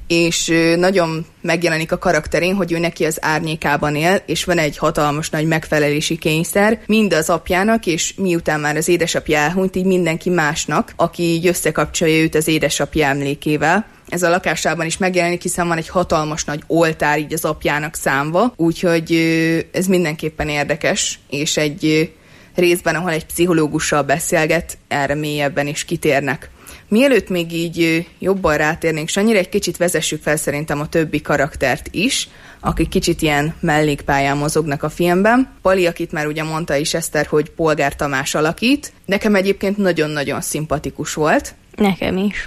Speaker 8: és nagyon megjelenik a karakterén, hogy ő neki az árnyékában él, és van egy hatalmas nagy megfelelési kényszer, mind az apjának, és miután már az édesapja elhunyt, így mindenki másnak, aki így összekapcsolja őt az édesapja emlékével. Ez a lakásában is megjelenik, hiszen van egy hatalmas nagy oltár így az apjának számva, úgyhogy ez mindenképpen érdekes, és egy részben, ahol egy pszichológussal beszélget, erre mélyebben is kitérnek. Mielőtt még így jobban rátérnénk Sanyira, egy kicsit vezessük fel szerintem a többi karaktert is, akik kicsit ilyen mellékpályán mozognak a filmben. Pali, akit már ugye mondta is Eszter, hogy Polgár Tamás alakít, nekem egyébként nagyon-nagyon szimpatikus volt.
Speaker 9: Nekem is.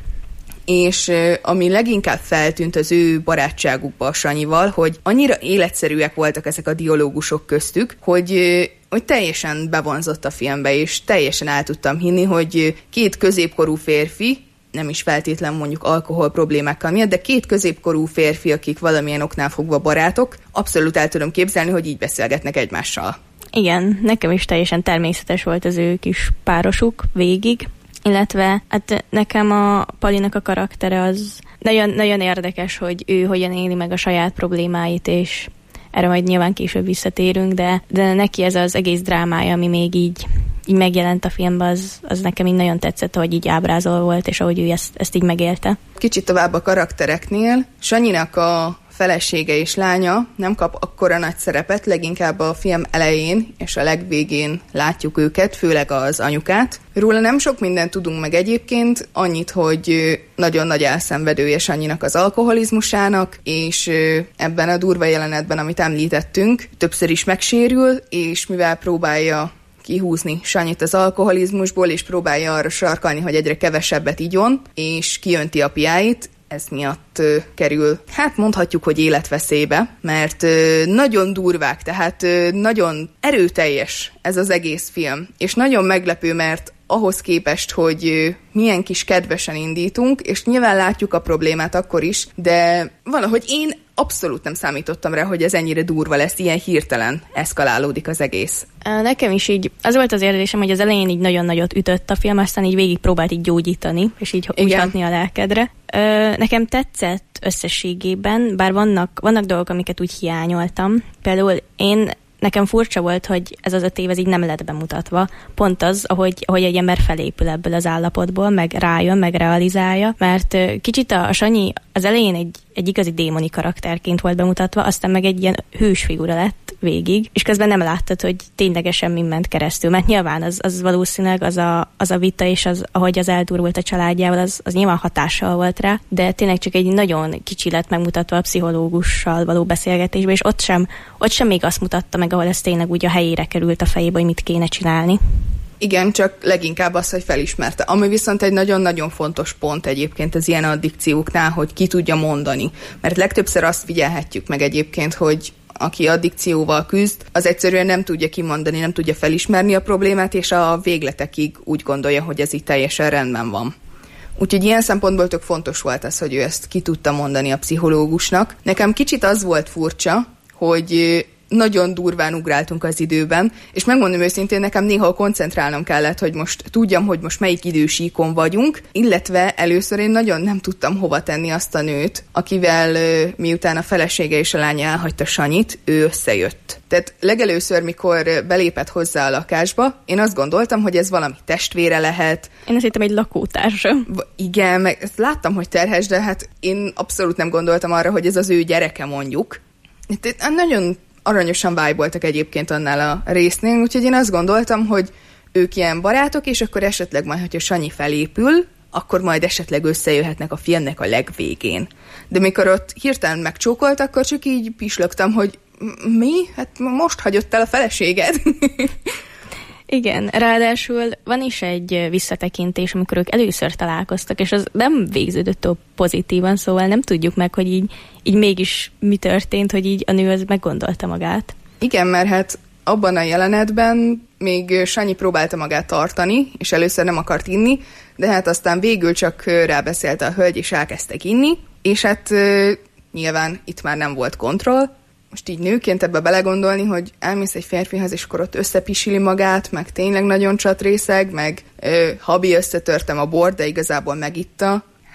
Speaker 8: És ami leginkább feltűnt az ő barátságukba a Sanyival, hogy annyira életszerűek voltak ezek a dialógusok köztük, hogy, hogy teljesen bevonzott a filmbe, és teljesen el tudtam hinni, hogy két középkorú férfi, nem is feltétlen mondjuk alkohol problémákkal miatt, de két középkorú férfi, akik valamilyen oknál fogva barátok, abszolút el tudom képzelni, hogy így beszélgetnek egymással.
Speaker 9: Igen, nekem is teljesen természetes volt az ő kis párosuk végig. Illetve hát nekem a Palinak a karaktere az nagyon, nagyon érdekes, hogy ő hogyan éli meg a saját problémáit, és erre majd nyilván később visszatérünk, de, de neki ez az egész drámája, ami még így, így megjelent a filmben, az, az nekem így nagyon tetszett, hogy így ábrázol volt, és ahogy ő ezt, ezt így megélte.
Speaker 8: Kicsit tovább a karaktereknél. Sanyinak a felesége és lánya nem kap akkora nagy szerepet, leginkább a film elején és a legvégén látjuk őket, főleg az anyukát. Róla nem sok mindent tudunk meg egyébként, annyit, hogy nagyon nagy elszenvedője Sanyinak az alkoholizmusának, és ebben a durva jelenetben, amit említettünk, többször is megsérül, és mivel próbálja kihúzni Sanyit az alkoholizmusból, és próbálja arra sarkalni, hogy egyre kevesebbet igyon, és kijönti a piáit, ez miatt ö, kerül, hát mondhatjuk, hogy életveszélybe, mert ö, nagyon durvák, tehát ö, nagyon erőteljes ez az egész film, és nagyon meglepő, mert ahhoz képest, hogy ö, milyen kis kedvesen indítunk, és nyilván látjuk a problémát akkor is, de valahogy én abszolút nem számítottam rá, hogy ez ennyire durva lesz, ilyen hirtelen eszkalálódik az egész.
Speaker 9: Nekem is így, az volt az érzésem, hogy az elején így nagyon nagyot ütött a film, aztán így végig próbált így gyógyítani, és így úgy hatni a lelkedre. Nekem tetszett összességében, bár vannak, vannak dolgok, amiket úgy hiányoltam. Például én nekem furcsa volt, hogy ez az öt év ez így nem lett bemutatva. Pont az, ahogy, ahogy egy ember felépül ebből az állapotból, meg rájön, meg realizálja, mert kicsit a Sanyi az elején egy, egy igazi démoni karakterként volt bemutatva, aztán meg egy ilyen hős figura lett végig, és közben nem láttad, hogy ténylegesen mi ment keresztül, mert nyilván az, az valószínűleg az a, az a vita, és az, ahogy az eldurvult a családjával, az, az nyilván hatással volt rá, de tényleg csak egy nagyon kicsi lett megmutatva a pszichológussal való beszélgetésben, és ott sem, ott sem még azt mutatta meg, ahol ez tényleg úgy a helyére került a fejébe, hogy mit kéne csinálni.
Speaker 8: Igen, csak leginkább az, hogy felismerte. Ami viszont egy nagyon-nagyon fontos pont egyébként az ilyen addikcióknál, hogy ki tudja mondani. Mert legtöbbször azt figyelhetjük meg egyébként, hogy aki addikcióval küzd, az egyszerűen nem tudja kimondani, nem tudja felismerni a problémát, és a végletekig úgy gondolja, hogy ez így teljesen rendben van. Úgyhogy ilyen szempontból tök fontos volt az, hogy ő ezt ki tudta mondani a pszichológusnak. Nekem kicsit az volt furcsa, hogy nagyon durván ugráltunk az időben, és megmondom őszintén, nekem néha koncentrálnom kellett, hogy most tudjam, hogy most melyik idősíkon vagyunk, illetve először én nagyon nem tudtam hova tenni azt a nőt, akivel miután a felesége és a lánya elhagyta Sanyit, ő összejött. Tehát legelőször, mikor belépett hozzá a lakásba, én azt gondoltam, hogy ez valami testvére lehet.
Speaker 9: Én azt hittem egy lakótársa.
Speaker 8: Igen, meg ezt láttam, hogy terhes, de hát én abszolút nem gondoltam arra, hogy ez az ő gyereke mondjuk. Tehát nagyon aranyosan vibe-oltak egyébként annál a résznél, úgyhogy én azt gondoltam, hogy ők ilyen barátok, és akkor esetleg majd, hogyha Sanyi felépül, akkor majd esetleg összejöhetnek a filmnek a legvégén. De mikor ott hirtelen megcsókolt, akkor csak így pislogtam, hogy mi? Hát most hagyott el a feleséged?
Speaker 9: Igen, ráadásul van is egy visszatekintés, amikor ők először találkoztak, és az nem végződött túl pozitívan, szóval nem tudjuk meg, hogy így, így mégis mi történt, hogy így a nő az meggondolta magát.
Speaker 8: Igen, mert hát abban a jelenetben még Sanyi próbálta magát tartani, és először nem akart inni, de hát aztán végül csak rábeszélte a hölgy, és elkezdtek inni, és hát nyilván itt már nem volt kontroll. Most így nőként ebbe belegondolni, hogy elmész egy férfihez, és akkor ott összepisili magát, meg tényleg nagyon csatrészeg, meg ö, habi összetörtem a bort, de igazából megitta.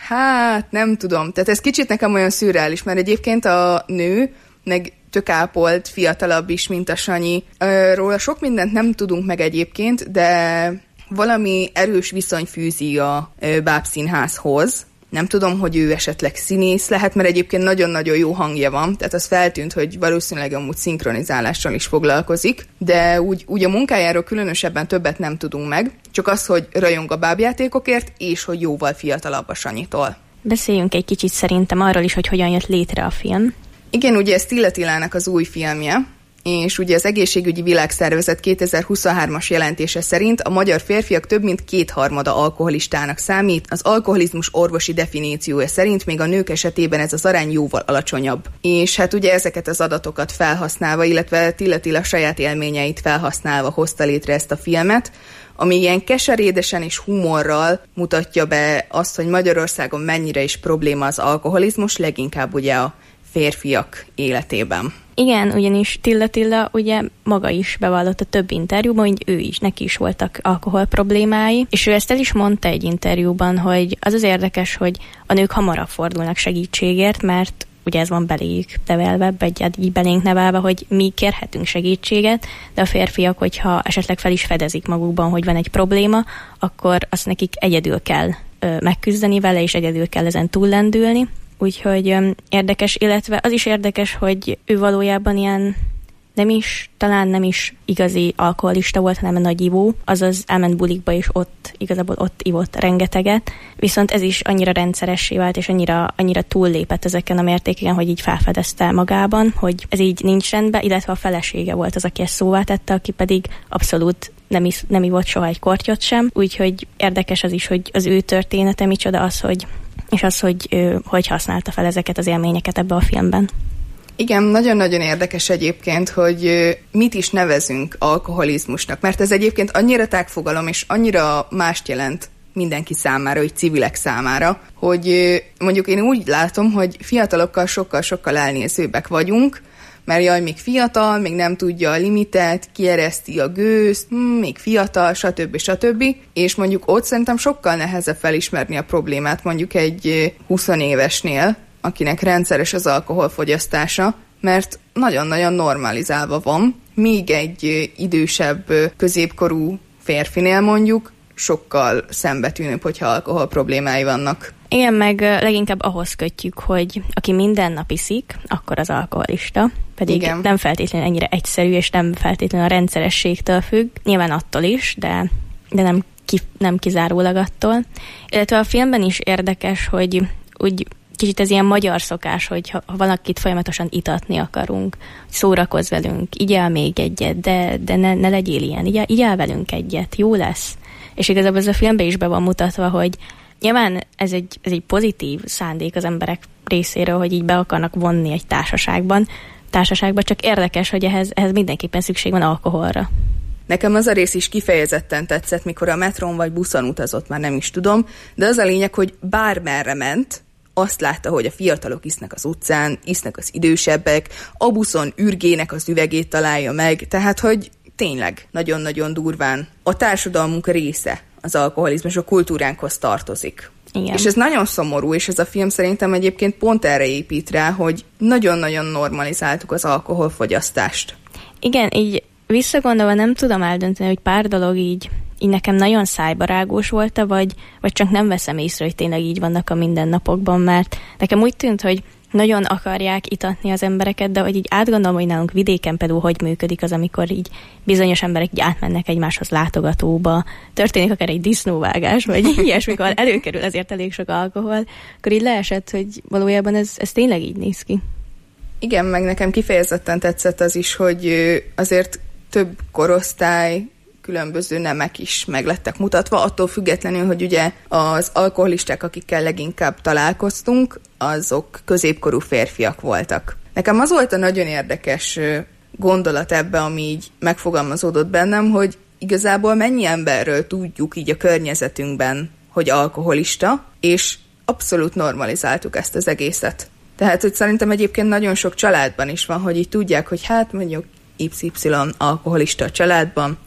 Speaker 8: Hát, nem tudom. Tehát ez kicsit nekem olyan szürreális, mert egyébként a nő, meg tök ápolt, fiatalabb is, mint a Sanyi. Róla sok mindent nem tudunk meg egyébként, de valami erős viszony fűzi a bábszínházhoz. Nem tudom, hogy ő esetleg színész lehet, mert egyébként nagyon-nagyon jó hangja van, tehát az feltűnt, hogy valószínűleg amúgy szinkronizálással is foglalkozik, de úgy, úgy a munkájáról különösebben többet nem tudunk meg, csak az, hogy rajong a bábjátékokért, és hogy jóval fiatalabb a Sanyitól.
Speaker 9: Beszéljünk egy kicsit szerintem arról is, hogy hogyan jött létre a film.
Speaker 8: Igen, ugye ez Tilla Tillának az új filmje, és ugye az Egészségügyi Világszervezet kétezer-huszonhármas jelentése szerint a magyar férfiak több mint kétharmada alkoholistának számít, az alkoholizmus orvosi definíciója szerint még a nők esetében ez az arány jóval alacsonyabb. És hát ugye ezeket az adatokat felhasználva, illetve Tilla Tilla saját élményeit felhasználva hozta létre ezt a filmet, ami ilyen keserédesen és humorral mutatja be azt, hogy Magyarországon mennyire is probléma az alkoholizmus, leginkább ugye a férfiak életében.
Speaker 9: Igen, ugyanis Tilla Tilla ugye maga is bevallotta több interjúban, hogy ő is, neki is voltak alkohol problémái, és ő ezt el is mondta egy interjúban, hogy az az érdekes, hogy a nők hamarabb fordulnak segítségért, mert ugye ez van beléjük nevelve, vagy így belénk nevelve, hogy mi kérhetünk segítséget, de a férfiak, hogyha esetleg fel is fedezik magukban, hogy van egy probléma, akkor azt nekik egyedül kell ö, megküzdeni vele, és egyedül kell ezen túllendülni. Úgyhogy öm, érdekes, illetve az is érdekes, hogy ő valójában ilyen nem is, talán nem is igazi alkoholista volt, hanem nagy ivó, azaz elment bulikba, és ott, igazából ott ivott rengeteget, viszont ez is annyira rendszeressé vált, és annyira, annyira túllépett ezeken a mértéken, hogy így felfedezte magában, hogy ez így nincs rendben, illetve a felesége volt az, aki ezt szóvá tette, aki pedig abszolút nem, is, nem ivott soha egy kortyot sem, úgyhogy érdekes az is, hogy az ő története micsoda az, hogy és az, hogy ő, hogy használta fel ezeket az élményeket ebbe a filmben.
Speaker 8: Igen, nagyon-nagyon érdekes egyébként, hogy mit is nevezünk alkoholizmusnak, mert ez egyébként annyira tágfogalom, és annyira mást jelent mindenki számára, hogy civilek számára, hogy mondjuk én úgy látom, hogy fiatalokkal sokkal-sokkal elnézőbbek vagyunk, mert jaj, még fiatal, még nem tudja a limitet, kiereszti a gőzt, hm, még fiatal, stb. stb. És mondjuk ott szerintem sokkal nehezebb felismerni a problémát mondjuk egy húsz évesnél, akinek rendszeres az alkoholfogyasztása, mert nagyon-nagyon normalizálva van, míg egy idősebb, középkorú férfinél mondjuk sokkal szembetűnőbb, hogyha alkohol problémái vannak.
Speaker 9: Igen, meg leginkább ahhoz kötjük, hogy aki minden nap iszik, akkor az alkoholista. Pedig igen, nem feltétlenül ennyire egyszerű, és nem feltétlenül a rendszerességtől függ. Nyilván attól is, de, de nem, ki, nem kizárólag attól. Illetve a filmben is érdekes, hogy úgy kicsit ez ilyen magyar szokás, hogy ha, ha valakit folyamatosan itatni akarunk, hogy szórakozz velünk, igyál még egyet, de, de ne, ne legyél ilyen, igyál, igyál velünk egyet, jó lesz. És igazából ez a filmben is be van mutatva, hogy nyilván ez egy, ez egy pozitív szándék az emberek részéről, hogy így be akarnak vonni egy társaságban, társaságban, csak érdekes, hogy ehhez, ehhez mindenképpen szükség van alkoholra.
Speaker 8: Nekem az a rész is kifejezetten tetszett, mikor a metrón vagy buszon utazott, már nem is tudom, de az a lényeg, hogy bármerre ment, azt látta, hogy a fiatalok isznek az utcán, isznek az idősebbek, a buszon ürgének az üvegét találja meg, tehát hogy tényleg nagyon-nagyon durván a társadalmunk része az alkoholizmus, a kultúránkhoz tartozik.
Speaker 9: Igen.
Speaker 8: És ez nagyon szomorú, és ez a film szerintem egyébként pont erre épít rá, hogy nagyon-nagyon normalizáltuk az alkoholfogyasztást.
Speaker 9: Igen, így visszagondolva nem tudom eldönteni, hogy pár dolog így, így nekem nagyon szájbarágos volt-e, vagy, vagy csak nem veszem észre, hogy tényleg így vannak a mindennapokban, mert nekem úgy tűnt, hogy nagyon akarják itatni az embereket, de hogy így átgondolom, hogy nálunk vidéken például hogy működik az, amikor így bizonyos emberek így átmennek egymáshoz látogatóba, történik akár egy disznóvágás, vagy ilyesmikor előkerül ezért elég sok alkohol, akkor így leesett, hogy valójában ez, ez tényleg így néz ki.
Speaker 8: Igen, meg nekem kifejezetten tetszett az is, hogy azért több korosztály, különböző nemek is meglettek mutatva, attól függetlenül, hogy ugye az alkoholisták, akikkel leginkább találkoztunk, azok középkorú férfiak voltak. Nekem az volt a nagyon érdekes gondolat ebbe, ami így megfogalmazódott bennem, hogy igazából mennyi emberről tudjuk így a környezetünkben, hogy alkoholista, és abszolút normalizáltuk ezt az egészet. Tehát, hogy szerintem egyébként nagyon sok családban is van, hogy így tudják, hogy hát mondjuk iksz ipszilon alkoholista a családban,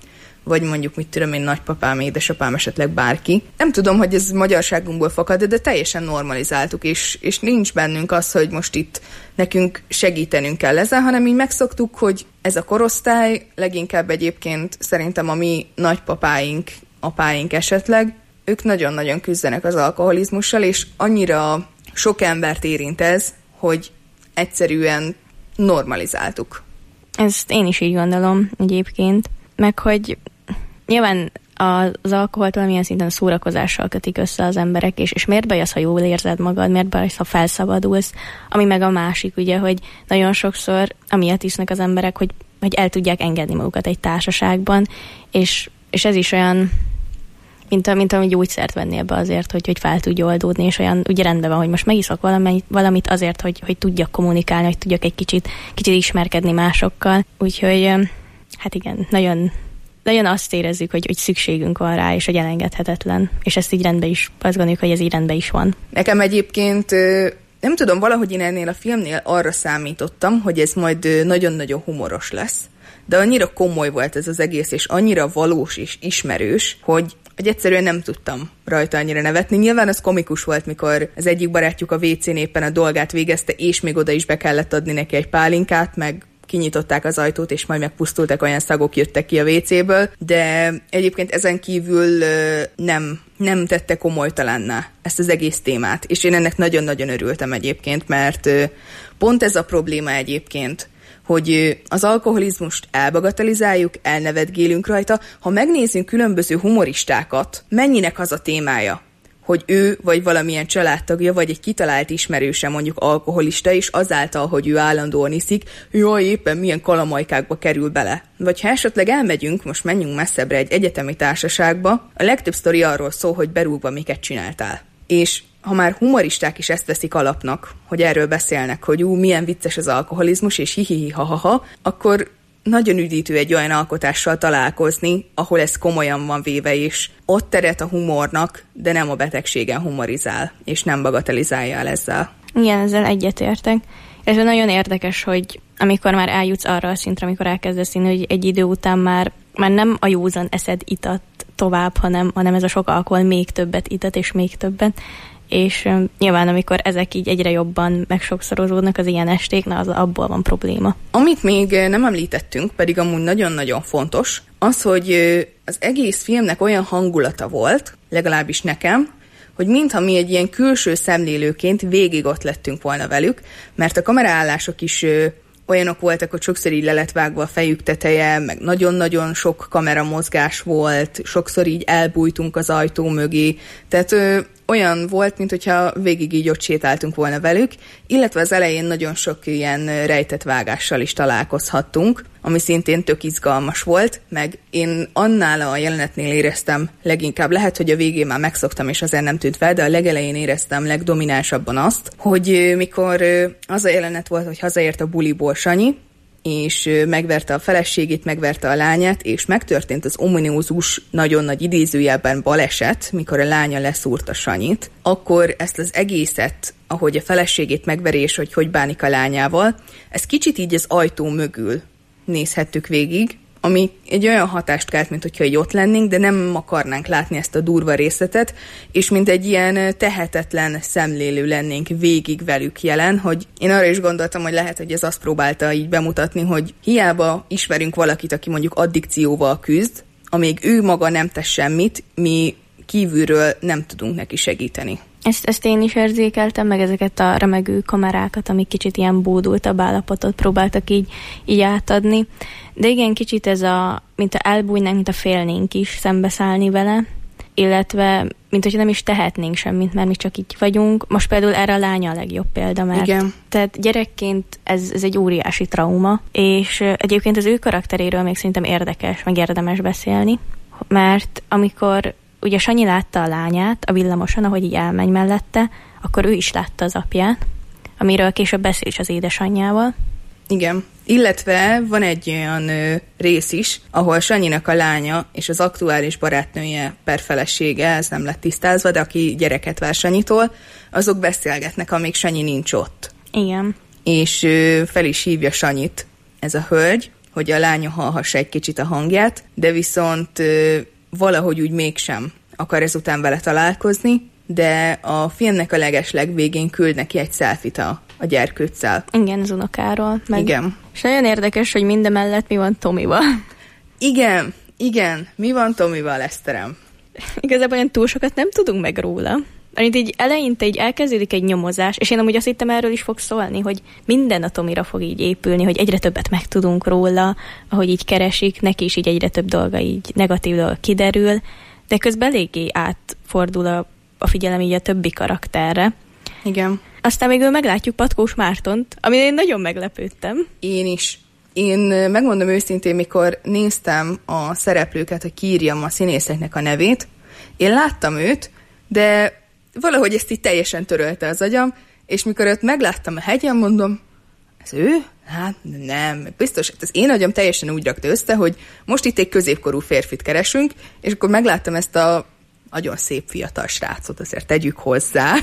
Speaker 8: vagy mondjuk, mit tudom én, nagypapám, édesapám, esetleg bárki. Nem tudom, hogy ez magyarságunkból fakad, de teljesen normalizáltuk, és, és nincs bennünk az, hogy most itt nekünk segítenünk kell ezen, hanem így megszoktuk, hogy ez a korosztály, leginkább egyébként szerintem a mi nagypapáink, apáink esetleg, ők nagyon-nagyon küzdenek az alkoholizmussal, és annyira sok embert érint ez, hogy egyszerűen normalizáltuk.
Speaker 9: Ezt én is így gondolom egyébként, meg hogy nyilván az alkoholt valamilyen szinten szórakozással kötik össze az emberek, és, és miért baj az, ha jól érzed magad, miért baj az, ha felszabadulsz, ami meg a másik, ugye, hogy nagyon sokszor amiatt isznak az emberek, hogy, hogy el tudják engedni magukat egy társaságban, és, és ez is olyan, mint, mint ami gyógyszert vennél be azért, hogy, hogy fel tudj oldódni, és olyan ugye rendben van, hogy most megiszok valamit, valamit azért, hogy, hogy tudjak kommunikálni, hogy tudjak egy kicsit, kicsit ismerkedni másokkal. Úgyhogy hát igen, nagyon, nagyon azt érezzük, hogy, hogy szükségünk van rá, és hogy elengedhetetlen. És ezt így rendben is, azt gondoljuk, hogy ez így rendben is van.
Speaker 8: Nekem egyébként nem tudom, valahogy én ennél a filmnél arra számítottam, hogy ez majd nagyon-nagyon humoros lesz. De annyira komoly volt ez az egész, és annyira valós és ismerős, hogy hogy egyszerűen nem tudtam rajta annyira nevetni. Nyilván az komikus volt, mikor az egyik barátjuk a vécén éppen a dolgát végezte, és még oda is be kellett adni neki egy pálinkát, meg kinyitották az ajtót, és majd megpusztultak, olyan szagok jöttek ki a vécéből, de egyébként ezen kívül nem, nem tette komolytalanná ezt az egész témát, és én ennek nagyon-nagyon örültem egyébként, mert pont ez a probléma egyébként, hogy az alkoholizmust elbagatelizáljuk, elnevetgélünk rajta. Ha megnézzünk különböző humoristákat, mennyinek az a témája, hogy ő vagy valamilyen családtagja, vagy egy kitalált ismerőse mondjuk alkoholista, és azáltal, hogy ő állandóan iszik, jaj, éppen milyen kalamajkákba kerül bele. Vagy ha esetleg elmegyünk, most menjünk messzebbre egy egyetemi társaságba, a legtöbb sztori arról szól, hogy berúgva miket csináltál. És ha már humoristák is ezt veszik alapnak, hogy erről beszélnek, hogy ú, milyen vicces az alkoholizmus, és hihihi ha-ha-ha, akkor nagyon üdítő egy olyan alkotással találkozni, ahol ez komolyan van véve, és ott teret a humornak, de nem a betegségen humorizál, és nem bagatelizálja el ezzel.
Speaker 9: Igen, ezzel egyetértek. Ez nagyon érdekes, hogy amikor már eljutsz arra a szintre, amikor elkezdesz inni, hogy egy idő után már, már nem a józan eszed itat tovább, hanem, hanem ez a sok alkohol még többet itat, és még többet. És um, nyilván, amikor ezek így egyre jobban megsokszorozódnak az ilyen esték, na az abból van probléma.
Speaker 8: Amit még nem említettünk, pedig amúgy nagyon-nagyon fontos, az, hogy az egész filmnek olyan hangulata volt, legalábbis nekem, hogy mintha mi egy ilyen külső szemlélőként végig ott lettünk volna velük, mert a kameraállások is olyanok voltak, hogy sokszor így le lett vágva a fejük teteje, meg nagyon-nagyon sok kameramozgás volt, sokszor így elbújtunk az ajtó mögé, tehát ö, olyan volt, mint hogyha végig így ott sétáltunk volna velük, illetve az elején nagyon sok ilyen rejtett vágással is találkozhattunk, ami szintén tök izgalmas volt, meg én annál a jelenetnél éreztem leginkább, lehet, hogy a végén már megszoktam, és azért nem tűnt fel, de a legelején éreztem legdominánsabban azt, hogy mikor az a jelenet volt, hogy hazaért a buliból Sanyi, és megverte a feleségét, megverte a lányát, és megtörtént az ominózus, nagyon nagy idézőjelben baleset, mikor a lánya leszúrta Sanyit, akkor ezt az egészet, ahogy a feleségét megveri, és hogy hogy bánik a lányával, ez kicsit így az ajtó mögül nézhettük végig, ami egy olyan hatást kelt, mint hogyha így ott lennénk, de nem akarnánk látni ezt a durva részletet, és mint egy ilyen tehetetlen szemlélő lennénk végig velük jelen, hogy én arra is gondoltam, hogy lehet, hogy ez azt próbálta így bemutatni, hogy hiába ismerünk valakit, aki mondjuk addikcióval küzd, amíg ő maga nem tesz semmit, mi kívülről nem tudunk neki segíteni.
Speaker 9: Ezt, ezt én is érzékeltem, meg ezeket a remegő kamerákat, amik kicsit ilyen bódultabb állapotot próbáltak így, így átadni. De igen, kicsit ez a, mint a elbújnánk, mint a félnénk is szembeszállni vele, illetve mint hogyha nem is tehetnénk semmit, mert mi csak így vagyunk. Most például erre a lánya a legjobb példa, mert
Speaker 8: igen.
Speaker 9: Tehát gyerekként ez, ez egy óriási trauma, és egyébként az ő karakteréről még szerintem érdekes, meg érdemes beszélni, mert amikor ugye Sanyi látta a lányát a villamoson, ahogy így elmegy mellette, akkor ő is látta az apját, amiről később beszél is az édesanyjával.
Speaker 8: Igen. Illetve van egy olyan ö, rész is, ahol Sanyinak a lánya és az aktuális barátnője per felesége, ez nem lett tisztázva, de aki gyereket vár Sanyitól, azok beszélgetnek, amíg Sanyi nincs ott.
Speaker 9: Igen.
Speaker 8: És ö, fel is hívja Sanyit ez a hölgy, hogy a lánya hallhassa egy kicsit a hangját, de viszont ö, valahogy úgy mégsem akar ezután vele találkozni, de a filmnek a legesleg végén küld neki egy selfie-t a, a gyerkőccel.
Speaker 9: Igen, az unokáról. Meg...
Speaker 8: Igen.
Speaker 9: És nagyon érdekes, hogy mindemellett mi van Tomival.
Speaker 8: Igen, igen. Mi van Tomival, Eszterem?
Speaker 9: Igazából olyan túl sokat nem tudunk meg róla. Amit így eleinte így elkezdődik egy nyomozás, és én amúgy azt hittem, erről is fog szólni, hogy minden a Tomira fog így épülni, hogy egyre többet megtudunk róla, ahogy így keresik, neki is így egyre több dolga így negatív dolga kiderül, de közben eléggé átfordul a, a figyelem így a többi karakterre.
Speaker 8: Igen.
Speaker 9: Aztán végül meglátjuk Patkós Mártont, amin én nagyon meglepődtem.
Speaker 8: Én is. Én megmondom őszintén, mikor néztem a szereplőket, hogy kiírjam a színészeknek a nevét, én láttam őt, de valahogy ezt így teljesen törölte az agyam, és mikor őt megláttam a hegyen, mondom, ez ő? Hát nem, biztos, hát az én agyam teljesen úgy rakta össze, hogy most itt egy középkorú férfit keresünk, és akkor megláttam ezt a nagyon szép fiatal srácot, azért tegyük hozzá.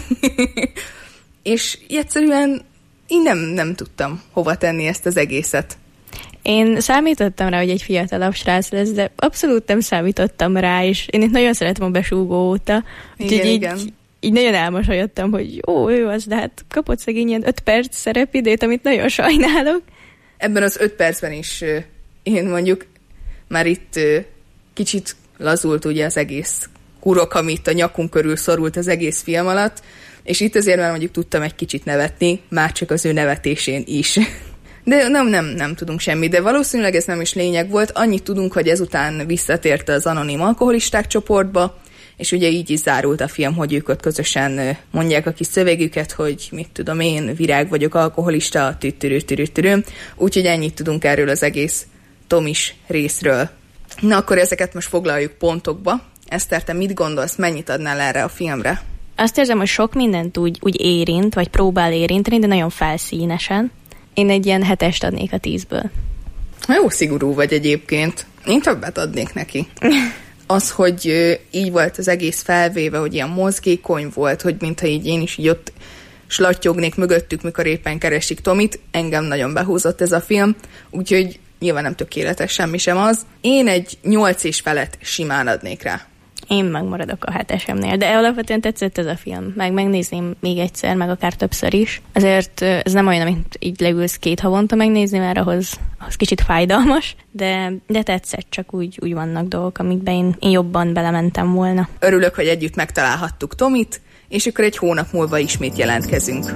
Speaker 8: És egyszerűen én nem, nem tudtam hova tenni ezt az egészet.
Speaker 9: Én számítottam rá, hogy egy fiatalabb srác lesz, de abszolút nem számítottam rá, és én itt nagyon szeretem a Besúgó óta.
Speaker 8: Igen,
Speaker 9: így,
Speaker 8: igen.
Speaker 9: Így, így nagyon elmosolyodtam, hogy jó, ő az, de hát kapott szegény ilyen öt perc szerepidőt, amit nagyon sajnálok.
Speaker 8: Ebben az öt percben is én mondjuk már itt kicsit lazult ugye az egész kurok, amit a nyakunk körül szorult az egész film alatt, és itt azért már mondjuk tudtam egy kicsit nevetni, már csak az ő nevetésén is. De nem, nem, nem tudunk semmit, de valószínűleg ez nem is lényeg volt. Annyit tudunk, hogy ezután visszatért az anonim alkoholisták csoportba, és ugye így is zárult a film, hogy ők ott közösen mondják a kis szövegüket, hogy mit tudom én, virág vagyok, alkoholista, tüttürő-türő-türő. Úgyhogy ennyit tudunk erről az egész Tomis részről. Na akkor ezeket most foglaljuk pontokba. Eszter, te mit gondolsz, mennyit adnál erre a filmre?
Speaker 9: Azt érzem, hogy sok mindent úgy, úgy érint, vagy próbál érinteni, de nagyon felszínesen. Én egy ilyen hetest adnék a tízből.
Speaker 8: Jó szigorú vagy egyébként. Én többet adnék neki. Az, hogy így volt az egész felvéve, hogy ilyen mozgékony volt, hogy mintha így én is így ott slattyognék mögöttük, mikor éppen keresik Tomit, engem nagyon behúzott ez a film, úgyhogy nyilván nem tökéletes, semmi sem az. Én egy nyolc és felett simán adnék rá.
Speaker 9: Én megmaradok a hetesemnél, de alapvetően tetszett ez a film. Meg megnézném még egyszer, meg akár többször is. Azért ez nem olyan, amit így leülsz két havonta megnézni, mert ahhoz, ahhoz kicsit fájdalmas, de, de tetszett, csak úgy, úgy vannak dolgok, amikben én, én jobban belementem volna.
Speaker 8: Örülök, hogy együtt megtalálhattuk Tomit, és akkor egy hónap múlva ismét jelentkezünk.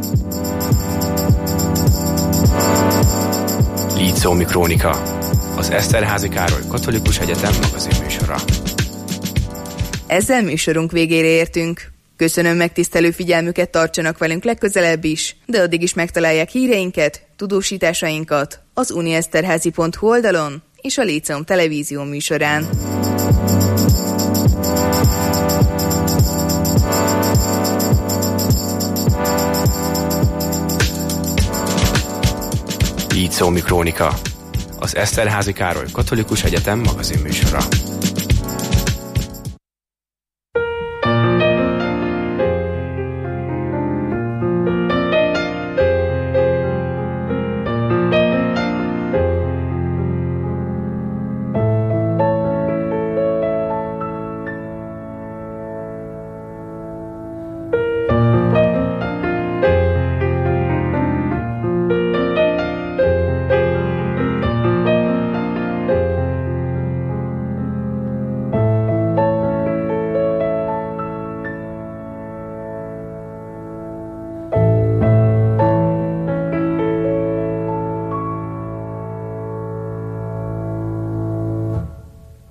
Speaker 7: Lícómi Krónika, az Eszterházy Károly Katolikus Egyetem magazinműsora.
Speaker 8: Ezzel műsorunk végére értünk. Köszönöm megtisztelő figyelmüket, tartsanak velünk legközelebb is, de addig is megtalálják híreinket, tudósításainkat az unieszterházy pont hu oldalon és a Líceum televízió műsorán.
Speaker 7: Lícómi Krónika, az Eszterházy Károly Katolikus Egyetem magazinműsora.